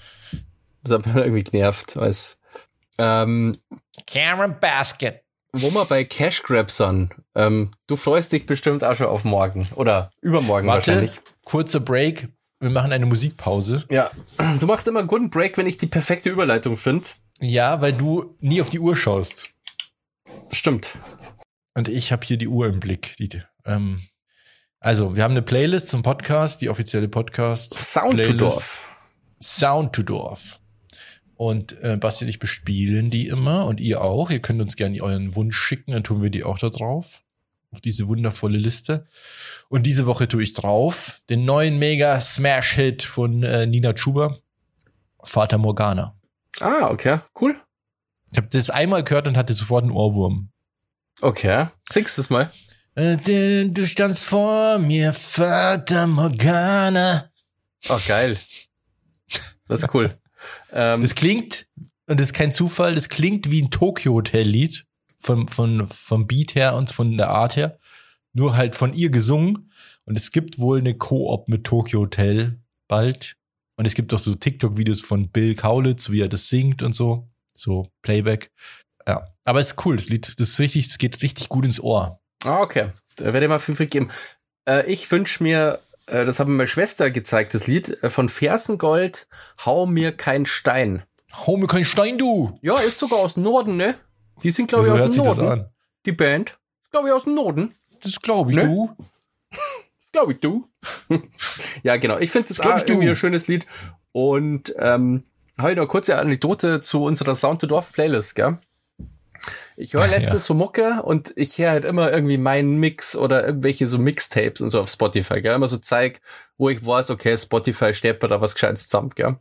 Das hat mich irgendwie genervt. Weiß. Ähm, Karen Basket. wo wir bei Cash Grab sind, ähm, du freust dich bestimmt auch schon auf morgen. Oder übermorgen Warte, wahrscheinlich. kurzer Break. Wir machen eine Musikpause. Ja. Du machst immer einen guten Break, wenn ich die perfekte Überleitung finde. Ja, weil du nie auf die Uhr schaust. Stimmt. Und ich habe hier die Uhr im Blick. Die, ähm, also, wir haben eine Playlist zum Podcast, die offizielle Podcast. Sound to Playlist. Dorf. Sound to Dorf. Und äh, Basti und ich bespielen die immer und ihr auch. Ihr könnt uns gerne euren Wunsch schicken, dann tun wir die auch da drauf. Auf diese wundervolle Liste. Und diese Woche tue ich drauf den neuen Mega-Smash-Hit von äh, Nina Chuba, Fata Morgana. Ah, okay. Cool. Ich habe das einmal gehört und hatte sofort einen Ohrwurm. Okay. Singst es mal. Äh, Du du standst vor mir, Fata Morgana. Oh, geil. Das ist cool. ähm, Das klingt, und das ist kein Zufall, das klingt wie ein Tokyo-Hotel-Lied. Vom, von, vom Beat her und von der Art her. Nur halt von ihr gesungen. Und es gibt wohl eine Koop mit Tokyo Hotel bald. Und es gibt auch so TikTok-Videos von Bill Kaulitz, wie er das singt und so. So Playback. Ja. Aber es ist cool, das Lied. Das ist richtig, es geht richtig gut ins Ohr. ah, okay. Da werde ich mal viel, viel geben. Äh, ich wünsche mir, äh, das hat mir meine Schwester gezeigt, das Lied äh, von Fersengold, Hau mir kein Stein. Hau mir keinen Stein, du! Ja, ist sogar aus dem Norden, ne? Die sind, glaube ich, So aus hört dem sich das Norden. an. Die Band. Glaube ich, aus dem Norden. Das glaube ich, Ne? du. Glaube ich, du. Ja, genau. Ich finde das Glaub auch ich, du. irgendwie ein schönes Lied. Und ähm, habe ich noch eine kurze Anekdote zu unserer Sound to Dorf Playlist, gell? Ich höre letztens Ja. so Mucke und ich höre halt immer irgendwie meinen Mix oder irgendwelche so Mixtapes und so auf Spotify, gell? Immer so zeig, wo ich weiß, okay, Spotify steht da was Gescheites zusammen, gell?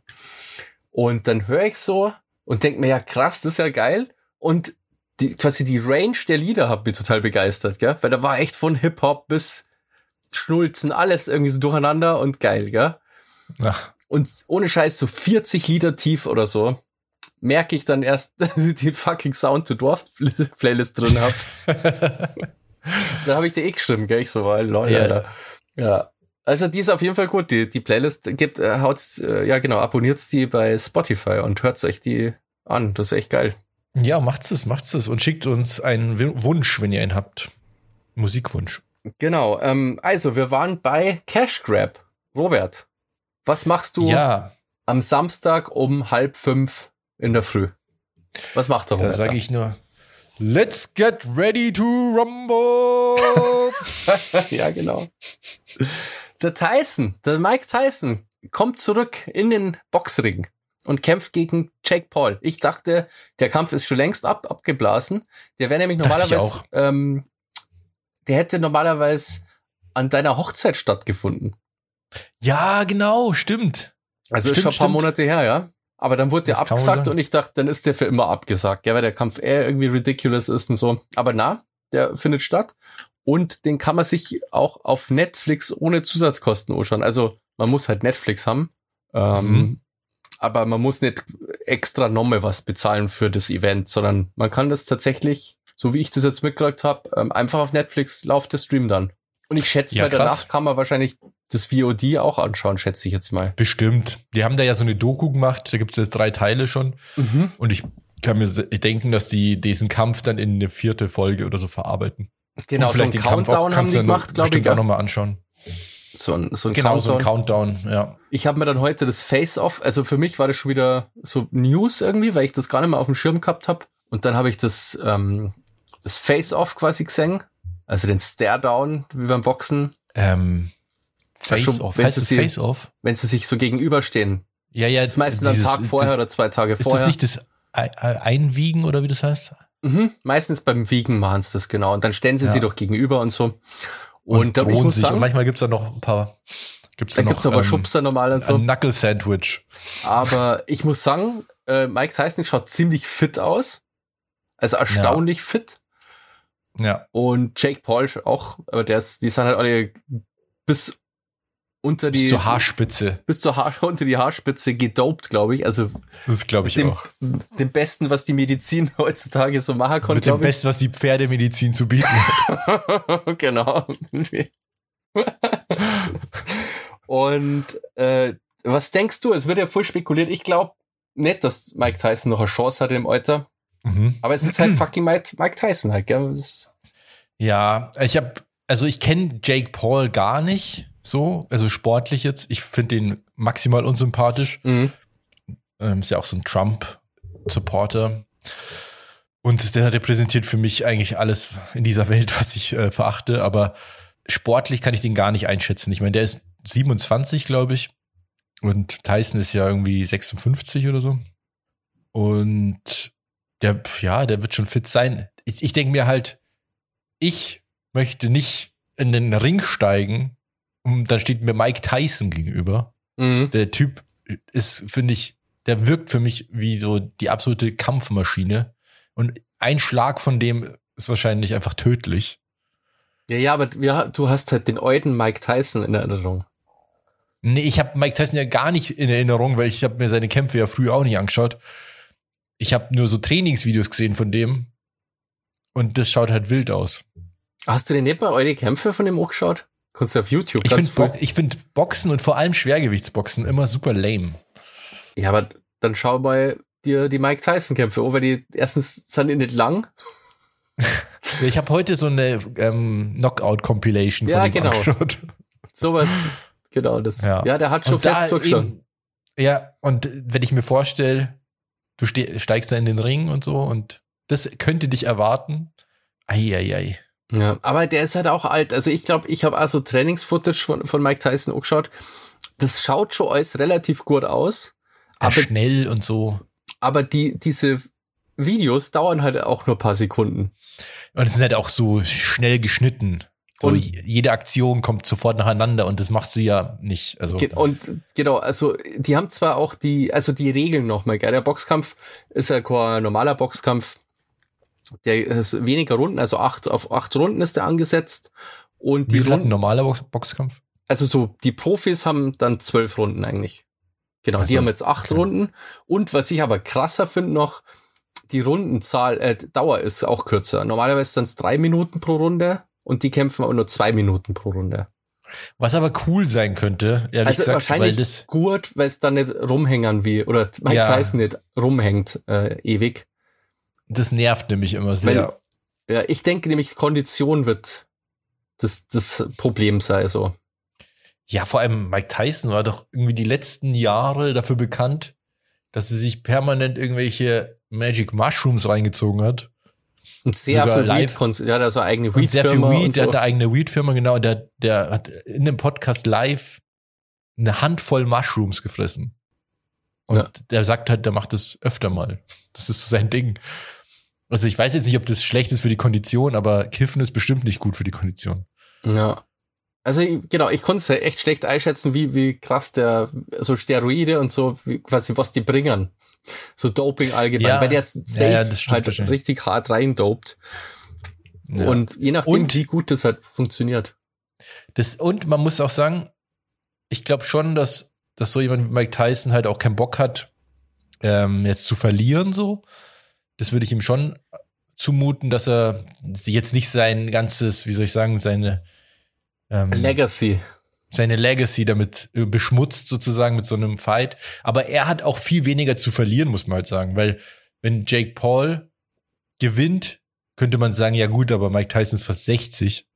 Und dann höre ich so und denk mir, ja krass, das ist ja geil. Und die, quasi die Range der Lieder hat mich total begeistert, gell? Weil da war echt von Hip-Hop bis Schnulzen, alles irgendwie so durcheinander und geil, gell? Ach, Und ohne Scheiß, so vierzig Lieder tief oder so, merke ich dann erst, dass ich die fucking Sound to Dorf Playlist drin habe. Da habe ich dir eh geschrieben, gell? Ich so, weil, lol, Ja. Alter. Ja. Also die ist auf jeden Fall gut. Die, die Playlist gibt, äh, haut's, äh, ja genau, abonniert's die bei Spotify und hört euch die an. Das ist echt geil. ja, macht's es, macht's es und schickt uns einen W- Wunsch, wenn ihr einen habt. Musikwunsch. Genau. Ähm, also, wir waren bei Cash Grab. Robert, was machst du Ja, am Samstag um halb fünf in der Früh? Was macht der da Robert? sage ich nur, let's get ready to rumble. Ja, genau. Der Tyson, der Mike Tyson, kommt zurück in den Boxring und kämpft gegen Jake Paul. Ich dachte, der Kampf ist schon längst ab, abgeblasen. Der wäre nämlich Dachte ich normalerweise, auch. ähm, der hätte normalerweise an deiner Hochzeit stattgefunden. Ja, genau, stimmt. Also ist Stimmt, schon ein paar stimmt. Monate her, ja. Aber dann wurde der Das kann man abgesagt sagen. und ich dachte, dann ist der für immer abgesagt, ja, weil der Kampf eher irgendwie ridiculous ist und so. Aber na, der findet statt. Und den kann man sich auch auf Netflix ohne Zusatzkosten anschauen. Also man muss halt Netflix haben, ähm, mhm. aber man muss nicht extra nochmal was bezahlen für das Event, sondern man kann das tatsächlich, so wie ich das jetzt mitgekriegt habe, ähm, einfach auf Netflix läuft der Stream dann. Und ich schätze ja, mal, krass. danach kann man wahrscheinlich das V O D auch anschauen, schätze ich jetzt mal. Bestimmt. Die haben da ja so eine Doku gemacht, da gibt es jetzt drei Teile schon. Mhm. Und ich kann mir denken, dass die diesen Kampf dann in eine vierte Folge oder so verarbeiten. Genau, so einen Countdown haben die gemacht, glaube ich. auch nochmal anschauen. So ein, so ein genau, Countdown. so ein Countdown, ja. Ich habe mir dann heute das Face-Off, also für mich war das schon wieder so News irgendwie, weil ich das gar nicht mehr auf dem Schirm gehabt habe. Und dann habe ich das, ähm, das Face-Off quasi gesehen, also den Stare-Down, wie beim Boxen. Ähm, Face-Off, heißt das Face-Off? Wenn sie sich so gegenüberstehen. Ja, ja. Das ist meistens einen Tag vorher das, oder zwei Tage ist vorher. Ist das nicht das Einwiegen oder wie das heißt? Mhm, meistens beim Wiegen machen sie das, genau. Und dann stellen sie ja. sie doch gegenüber und so. Und, und, und ich muss sagen, und manchmal gibt's da noch ein paar, gibt's da, da noch, gibt's noch ein paar ähm, Schubser normal und so. Ein Knuckle-Sandwich. Aber ich muss sagen, äh, Mike Tyson schaut ziemlich fit aus. Also erstaunlich ja. fit. Ja. Und Jake Paul auch, aber der ist, die sind halt alle bis unter die. Bis zur Haarspitze. Bis zur Haar, unter die Haarspitze gedopt, glaube ich. Also. Das glaube ich dem, auch. Dem Besten, was die Medizin heutzutage so machen kann, Mit dem Besten, was die Pferdemedizin zu bieten hat. Genau. Und, äh, was denkst du? Es wird ja voll spekuliert. Ich glaube nicht, dass Mike Tyson noch eine Chance hat im Alter. Mhm. Aber es ist halt fucking Mike, Mike Tyson halt, gell? Das ja, ich habe, also ich kenne Jake Paul gar nicht. So, also sportlich jetzt. Ich finde den maximal unsympathisch. Mhm. Ähm, ist ja auch so ein Trump-Supporter. Und der repräsentiert für mich eigentlich alles in dieser Welt, was ich äh, verachte. Aber sportlich kann ich den gar nicht einschätzen. Ich meine, der ist siebenundzwanzig, glaube ich. Und Tyson ist ja irgendwie sechsundfünfzig oder so. Und der, ja, der wird schon fit sein. Ich, ich denke mir halt, ich möchte nicht in den Ring steigen, und dann steht mir Mike Tyson gegenüber. Mhm. Der Typ ist, finde ich, der wirkt für mich wie so die absolute Kampfmaschine. Und ein Schlag von dem ist wahrscheinlich einfach tödlich. Ja, ja, aber ja, du hast halt den alten Mike Tyson in Erinnerung. Nee, ich habe Mike Tyson ja gar nicht in Erinnerung, weil ich habe mir seine Kämpfe ja früher auch nicht angeschaut. Ich habe nur so Trainingsvideos gesehen von dem. Und das schaut halt wild aus. Hast du denn nicht mal eure Kämpfe von dem auch geschaut? Kannst du auf YouTube. Ich finde Bo- find Boxen und vor allem Schwergewichtsboxen immer super lame. Ja, aber dann schau mal dir die Mike Tyson-Kämpfe an, weil die erstens sind die nicht lang. Ich habe heute so eine ähm, Knockout-Compilation ja, von ihm genau. angeschaut. Sowas, genau das. Ja, ja der hat schon fest zugeschlagen. Ja, und wenn ich mir vorstelle, du ste- steigst da in den Ring und so und das könnte dich erwarten. Eieiei. Ei, ei. Ja, aber der ist halt auch alt. Also ich glaube, ich habe auch so Trainings-Footage von, von Mike Tyson angeschaut. Das schaut schon alles relativ gut aus. Aber schnell und so. Aber die, diese Videos dauern halt auch nur ein paar Sekunden. Und es sind halt auch so schnell geschnitten. So und jede Aktion kommt sofort nacheinander und das machst du ja nicht. Also. Und genau, also die haben zwar auch die, also die Regeln nochmal, gell? Der Boxkampf ist ja kein normaler Boxkampf. Der ist weniger Runden, also acht, auf acht Runden ist der angesetzt. Und Wie die viel hat ein normaler Boxkampf? Also so, die Profis haben dann zwölf Runden eigentlich. Genau, also, die haben jetzt acht okay. Runden. Und was ich aber krasser finde noch, die Rundenzahl, äh, Dauer ist auch kürzer. Normalerweise sind es drei Minuten pro Runde und die kämpfen aber nur zwei Minuten pro Runde. Was aber cool sein könnte, ehrlich also gesagt. Wahrscheinlich weil das gut, weil es dann nicht rumhängern wie, oder Mike ja. Tyson nicht rumhängt äh, ewig. Das nervt nämlich immer sehr. Weil, ja, ich denke nämlich, Kondition wird das, das Problem sein, so. Ja, vor allem Mike Tyson war doch irgendwie die letzten Jahre dafür bekannt, dass er sich permanent irgendwelche Magic Mushrooms reingezogen hat. Und sehr Sogar viel live. Weed, der hat ja so eine eigene Weed-Firma. Und sehr viel Weed, und so. Der hat eine eigene Weed-Firma, genau. Und der, der hat in dem Podcast live eine Handvoll Mushrooms gefressen. Und ja. der sagt halt, der macht das öfter mal. Das ist so sein Ding. Also ich weiß jetzt nicht, ob das schlecht ist für die Kondition, aber Kiffen ist bestimmt nicht gut für die Kondition. Ja. Also genau, ich konnte es ja echt schlecht einschätzen, wie, wie krass der, so Steroide und so, wie, quasi was die bringen. So Doping allgemein, ja. weil der safe ja, ja, halt richtig hart reindopt. Ja. Und je nachdem, und, wie gut das halt funktioniert. Das, und man muss auch sagen, ich glaube schon, dass, dass so jemand wie Mike Tyson halt auch keinen Bock hat, ähm, jetzt zu verlieren so. Das würde ich ihm schon zumuten, dass er jetzt nicht sein ganzes, wie soll ich sagen, seine ähm, Legacy. Seine Legacy damit beschmutzt sozusagen mit so einem Fight. Aber er hat auch viel weniger zu verlieren, muss man halt sagen. Weil wenn Jake Paul gewinnt, könnte man sagen, ja gut, aber Mike Tyson ist fast sechzig.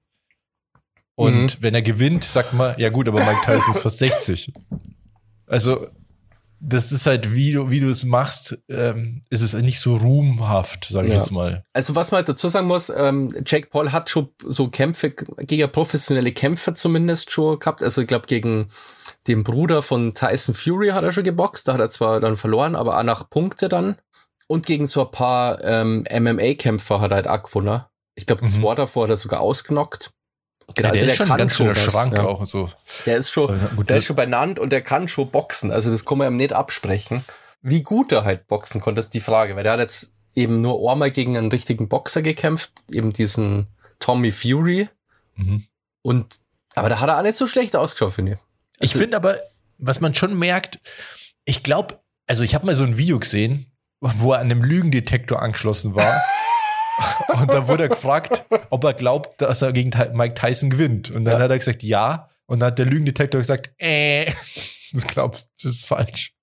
Und mhm. wenn er gewinnt, sagt man, ja gut, aber Mike Tyson ist fast sechzig. Also das ist halt, wie du, wie du es machst, ähm, ist es nicht so ruhmhaft, sage ich ja. jetzt mal. Also was man halt dazu sagen muss, ähm, Jake Paul hat schon so Kämpfe, gegen professionelle Kämpfer zumindest schon gehabt. Also ich glaube, gegen den Bruder von Tyson Fury hat er schon geboxt. Da hat er zwar dann verloren, aber auch nach Punkte dann. Und gegen so ein paar ähm, M M A-Kämpfer hat er halt auch gewonnen. Ich glaube, mhm. zwei davor hat er sogar ausgenockt. Genau, ja, der also der ist schon kann ganz schon was, Schrank ja. auch und so. Der ist schon, also, gut, der ist schon benannt und der kann schon boxen. Also das kann man ihm nicht absprechen. Wie gut er halt boxen konnte, ist die Frage, weil der hat jetzt eben nur einmal gegen einen richtigen Boxer gekämpft, eben diesen Tommy Fury. Mhm. Und aber da hat er auch nicht so schlecht ausgeschaut, finde ich. Also, ich finde aber, was man schon merkt, ich glaube, also ich habe mal so ein Video gesehen, wo er an einem Lügendetektor angeschlossen war. Und da wurde er gefragt, ob er glaubt, dass er gegen Mike Tyson gewinnt. Und dann ja. hat er gesagt, ja. Und dann hat der Lügendetektor gesagt, äh, das glaubst du, das ist falsch.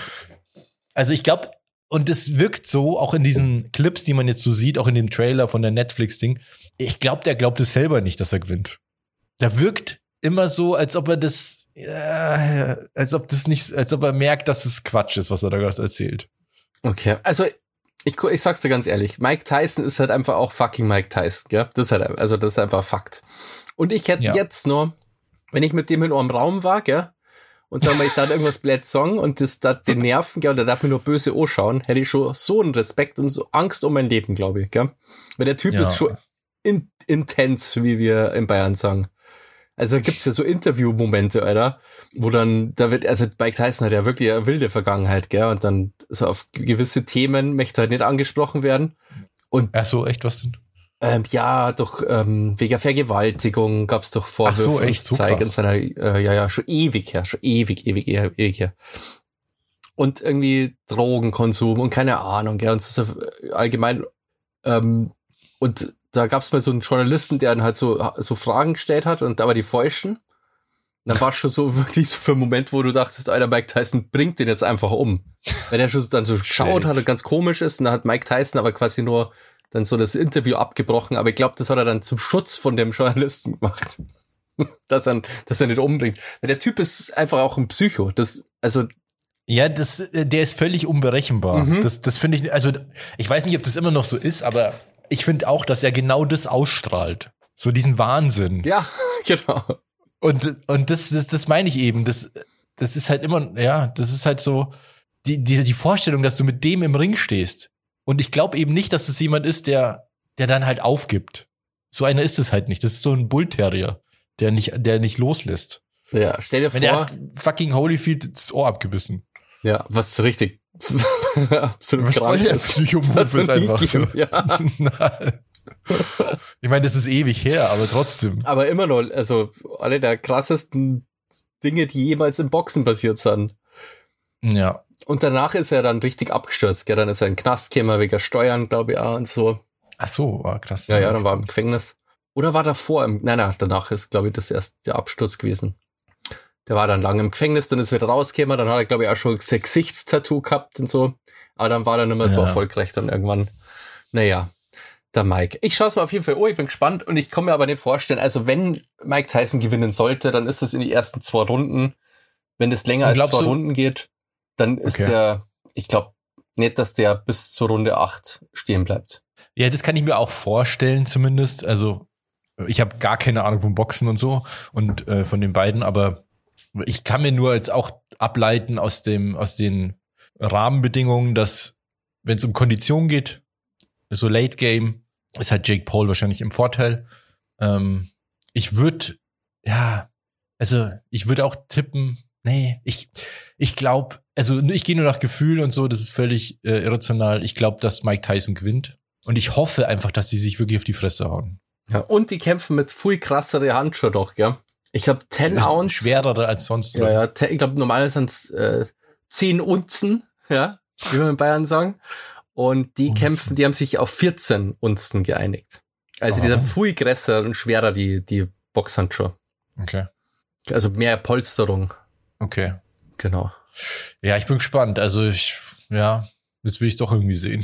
Also ich glaube, und es wirkt so, auch in diesen Clips, die man jetzt so sieht, auch in dem Trailer von der Netflix-Ding, ich glaube, der glaubt es selber nicht, dass er gewinnt. Der wirkt immer so, als ob er das, äh, als ob das nicht, als ob er merkt, dass es Quatsch ist, was er da gerade erzählt. Okay, also Ich, ich sag's dir ganz ehrlich, Mike Tyson ist halt einfach auch fucking Mike Tyson, gell? Das ist halt, also das ist einfach Fakt. Und ich hätte ja. jetzt nur, wenn ich mit dem in einem Raum war, gell? Und dann mal ich dann irgendwas blöd sagen und das da den Nerven, gell? Und der darf mir nur böse anschauen, hätte ich schon so einen Respekt und so Angst um mein Leben, glaube ich, gell? Weil der Typ ja. ist schon in, intens, wie wir in Bayern sagen. Also da gibt's ja so Interview-Momente, Alter, wo dann, da wird, also Mike Tyson hat ja wirklich eine wilde Vergangenheit, gell, und dann so auf gewisse Themen möchte halt nicht angesprochen werden. Und ach so, echt, was denn? Ähm, ja, doch, ähm, wegen Vergewaltigung gab's doch Vorwürfe. Ach so, echt, so krass. In seiner, äh, ja, ja, schon ewig her, schon ewig, ewig, ewig, ewig her. Und irgendwie Drogenkonsum und keine Ahnung, gell, und so allgemein, ähm, und da gab's mal so einen Journalisten, der dann halt so, so Fragen gestellt hat und da war die falschen. Und dann war es schon so wirklich so für einen Moment, wo du dachtest, Alter, Mike Tyson bringt den jetzt einfach um. Weil der schon dann so geschaut hat und ganz komisch ist und dann hat Mike Tyson aber quasi nur dann so das Interview abgebrochen. Aber ich glaube, das hat er dann zum Schutz von dem Journalisten gemacht. dass, er, dass er nicht umbringt. Weil der Typ ist einfach auch ein Psycho. Das, also ja, das, der ist völlig unberechenbar. Mhm. Das, das finde ich, also ich weiß nicht, ob das immer noch so ist, aber ich finde auch, dass er genau das ausstrahlt. So diesen Wahnsinn. Ja, genau. Und, und das, das, das meine ich eben. Das, das ist halt immer, ja, das ist halt so die, die, die Vorstellung, dass du mit dem im Ring stehst. Und ich glaube eben nicht, dass es jemand ist, der, der dann halt aufgibt. So einer ist es halt nicht. Das ist so ein Bullterrier, der nicht, der nicht loslässt. Ja, stell dir Wenn vor. Der hat fucking Holyfield das Ohr abgebissen. Ja, was richtig absolut was krank ist. Psychomove ist einfach so. Ja. Ich meine, das ist ewig her, aber trotzdem. Aber immer noch, also alle der krassesten Dinge, die jemals im Boxen passiert sind. Ja. Und danach ist er dann richtig abgestürzt, gell? Dann ist er in den Knast gekommen, wegen Steuern, glaube ich, auch und so. Ach so, war krass. Ja, ja, dann war er im Gefängnis. Oder war davor im, nein, nein, danach ist, glaube ich, das erst der Absturz gewesen. Der war dann lange im Gefängnis, dann ist er wieder rausgekommen, dann hat er, glaube ich, auch schon ein Gesichtstattoo gehabt und so. Aber dann war er nicht mehr so ja. erfolgreich dann irgendwann. Naja, der Mike. Ich schaue es mal auf jeden Fall, oh, ich bin gespannt und ich kann mir aber nicht vorstellen, also wenn Mike Tyson gewinnen sollte, dann ist es in die ersten zwei Runden. Wenn es länger als zwei du? Runden geht, dann ist okay. der, ich glaube nicht, dass der bis zur Runde acht stehen bleibt. Ja, das kann ich mir auch vorstellen zumindest. Also ich habe gar keine Ahnung vom Boxen und so und äh, von den beiden, aber ich kann mir nur jetzt auch ableiten aus dem, aus den Rahmenbedingungen, dass, wenn es um Kondition geht, so Late Game, ist halt Jake Paul wahrscheinlich im Vorteil. Ähm, ich würde, ja, also ich würde auch tippen, nee, ich, ich glaube, also ich gehe nur nach Gefühl und so, das ist völlig äh, irrational. Ich glaube, dass Mike Tyson gewinnt. Und ich hoffe einfach, dass die sich wirklich auf die Fresse hauen. Ja, und die kämpfen mit viel krassere Handschuhe doch, gell? Ich glaube, zehn Ounce. Schwerere als sonst. Ja, ja, te- ich glaube, normal sind es äh, zehn Unzen, ja, wie wir in Bayern sagen. Und die Unzen. kämpfen, die haben sich auf vierzehn Unzen geeinigt. Also, die sind viel größer und schwerer, die, die Boxhandschuhe. Okay. Also mehr Polsterung. Okay. Genau. Ja, ich bin gespannt. Also ich, ja, jetzt will ich doch irgendwie sehen.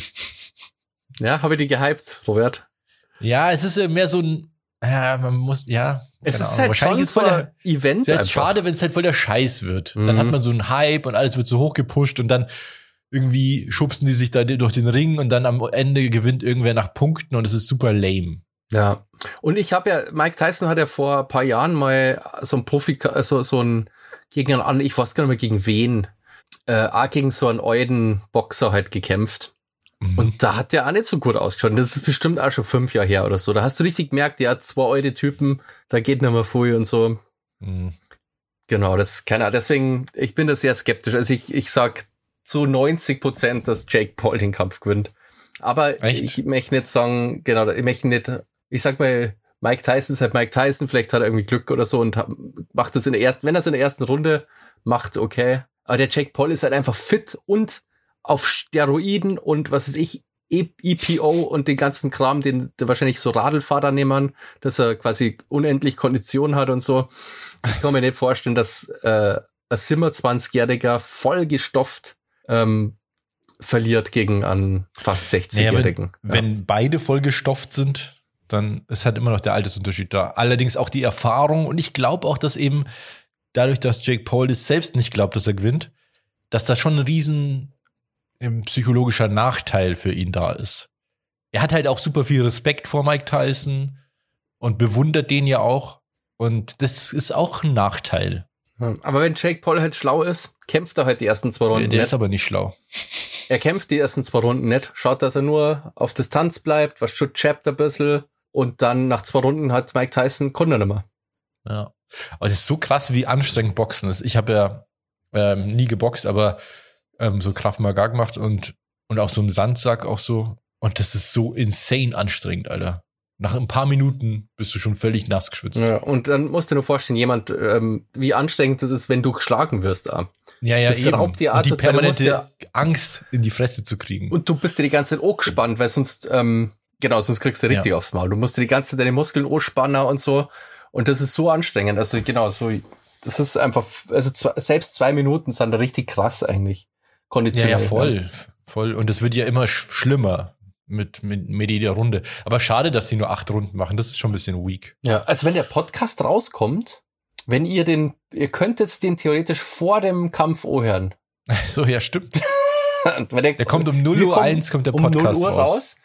Ja, habe ich die gehypt, Robert? Ja, es ist mehr so ein, ja, man muss, ja. Es ist Ahnung. halt Wahrscheinlich schon ist so voll ein der, Event ist halt einfach. schade, wenn es halt voll der Scheiß wird. Mhm. Dann hat man so einen Hype und alles wird so hochgepusht und dann irgendwie schubsen die sich da durch den Ring und dann am Ende gewinnt irgendwer nach Punkten und es ist super lame. Ja. Und ich habe ja, Mike Tyson hat ja vor ein paar Jahren mal so ein Profi, also so ein, gegen einen, ich weiß gar nicht mehr gegen wen, äh, auch gegen so einen alten Boxer halt gekämpft. Mhm. Und da hat der auch nicht so gut ausgeschaut. Das ist bestimmt auch schon fünf Jahre her oder so. Da hast du richtig gemerkt, der hat zwei alte Typen, da geht nicht mehr viel und so. Mhm. Genau, das ist keiner. Deswegen, ich bin da sehr skeptisch. Also ich, ich sag zu neunzig Prozent, dass Jake Paul den Kampf gewinnt. Aber Echt? ich möchte nicht sagen, genau, ich möchte nicht, ich sag mal, Mike Tyson ist halt Mike Tyson, vielleicht hat er irgendwie Glück oder so und hat, macht das in der ersten, wenn er es in der ersten Runde macht, okay. Aber der Jake Paul ist halt einfach fit und auf Steroiden und was weiß ich, E P O und den ganzen Kram, den wahrscheinlich so Radlfahrer nehmen, dass er quasi unendlich Kondition hat und so. Ich kann mir nicht vorstellen, dass äh, ein siebenundzwanzigjähriger voll gestofft ähm, verliert gegen einen fast sechzigjährigen. Naja, wenn, ja. wenn beide vollgestopft sind, dann ist halt immer noch der Altersunterschied da. Allerdings auch die Erfahrung und ich glaube auch, dass eben dadurch, dass Jake Paul das selbst nicht glaubt, dass er gewinnt, dass da schon ein riesen ähm, psychologischer Nachteil für ihn da ist. Er hat halt auch super viel Respekt vor Mike Tyson und bewundert den ja auch und das ist auch ein Nachteil. Aber wenn Jake Paul halt schlau ist, kämpft er halt die ersten zwei Runden Der, der nicht. ist aber nicht schlau. Er kämpft die ersten zwei Runden nicht, schaut, dass er nur auf Distanz bleibt, was schon chappt ein bisschen und dann nach zwei Runden hat Mike Tyson konnte nicht mehr. Ja. Aber es ist so krass, wie anstrengend Boxen ist. Ich habe ja ähm, nie geboxt, aber ähm, so Krav Maga gemacht und, und auch so im Sandsack auch so. Und das ist so insane anstrengend, Alter. Nach ein paar Minuten bist du schon völlig nass geschwitzt. Ja, und dann musst du dir nur vorstellen, jemand, ähm, wie anstrengend es ist, wenn du geschlagen wirst. Ah. Ja, ja, das eben. raubt dir und die total, du musst permanente ja- Angst in die Fresse zu kriegen. Und du bist dir die ganze Zeit angespannt, weil sonst, ähm, genau, sonst kriegst du richtig Ja. aufs Maul. Du musst dir die ganze Zeit deine Muskeln anspannen und so. Und das ist so anstrengend. Also genau, so, das ist einfach, also zwei, selbst zwei Minuten sind da richtig krass eigentlich. Ja, Konditionell. ja, voll, voll. Und es wird ja immer sch- schlimmer mit, mit, mit jeder Runde. Aber schade, dass sie nur acht Runden machen. Das ist schon ein bisschen weak. Ja, also wenn der Podcast rauskommt, wenn ihr den, ihr könntet den theoretisch vor dem Kampf anhören. So, ja, stimmt. Weil der, Der kommt um null wir Uhr kommen eins kommt der um Podcast null Uhr raus. raus.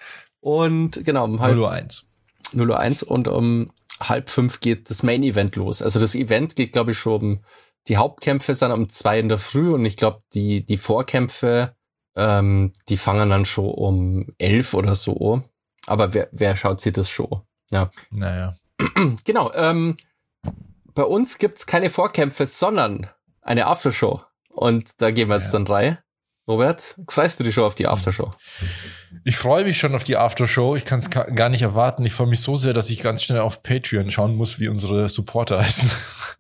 Und genau, um halb null Uhr eins. null Uhr eins und um halb fünf geht das Main Event los. Also das Event geht, glaube ich, schon um, die Hauptkämpfe sind um zwei in der Früh und ich glaube, die, die Vorkämpfe, ähm, die fangen dann schon um elf oder so. Aber wer, wer schaut sich das schon? Ja. Naja. Genau, ähm, bei uns gibt's keine Vorkämpfe, sondern eine Aftershow. Und da gehen wir jetzt Ja. dann rein. Robert, freust du dich schon auf die Aftershow? Ich freue mich schon auf die Aftershow. Ich kann es gar nicht erwarten. Ich freue mich so sehr, dass ich ganz schnell auf Patreon schauen muss, wie unsere Supporter heißen.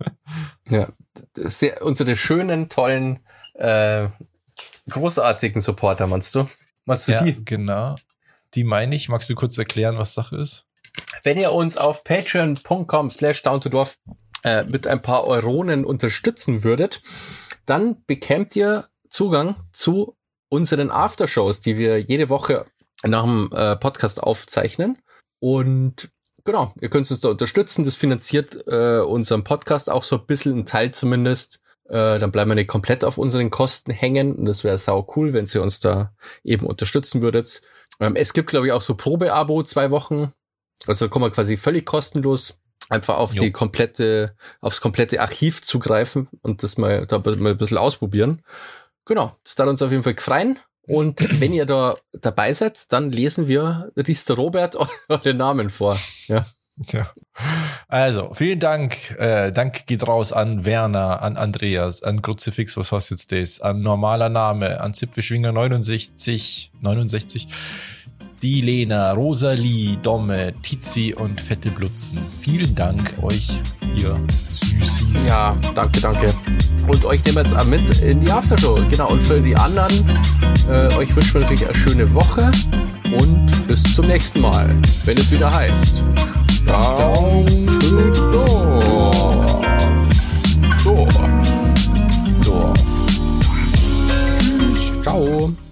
Ja, sehr, unsere schönen, tollen, äh, großartigen Supporter, meinst du? Meinst du Ja, die? genau. Die meine ich. Magst du kurz erklären, was Sache ist? Wenn ihr uns auf patreon.com slash downtodorf äh, mit ein paar Euronen unterstützen würdet, dann bekämt ihr Zugang zu unseren Aftershows, die wir jede Woche nach dem äh, Podcast aufzeichnen. Und genau, ihr könnt uns da unterstützen. Das finanziert äh, unseren Podcast auch so ein bisschen, ein Teil zumindest. Äh, dann bleiben wir nicht komplett auf unseren Kosten hängen. Und das wäre sau cool, wenn ihr uns da eben unterstützen würdet. Ähm, es gibt, glaube ich, auch so Probeabo, zwei Wochen. Also da kann man quasi völlig kostenlos einfach auf Jo. die komplette, aufs komplette Archiv zugreifen und das mal, da mal ein bisschen ausprobieren. Genau, das darf uns auf jeden Fall gefreien. Und wenn ihr da dabei seid, dann lesen wir, liest der Robert euren Namen vor. Ja. Ja. Also, vielen Dank. Äh, Dank geht raus an Werner, an Andreas, an Kruzifix, was hast jetzt das? An Normaler Name, an Zipfelschwinger neunundsechzig, neunundsechzig, die Lena, Rosalie, Domme, Tizi und Fette Blutzen. Vielen Dank euch, ihr Süßis. Ja, danke, danke. Und euch nehmen wir jetzt auch mit in die Aftershow. Genau, und für die anderen, äh, euch wünschen wir natürlich eine schöne Woche und bis zum nächsten Mal, wenn es wieder heißt Down to Dorf. Dorf. Dorf. Ciao.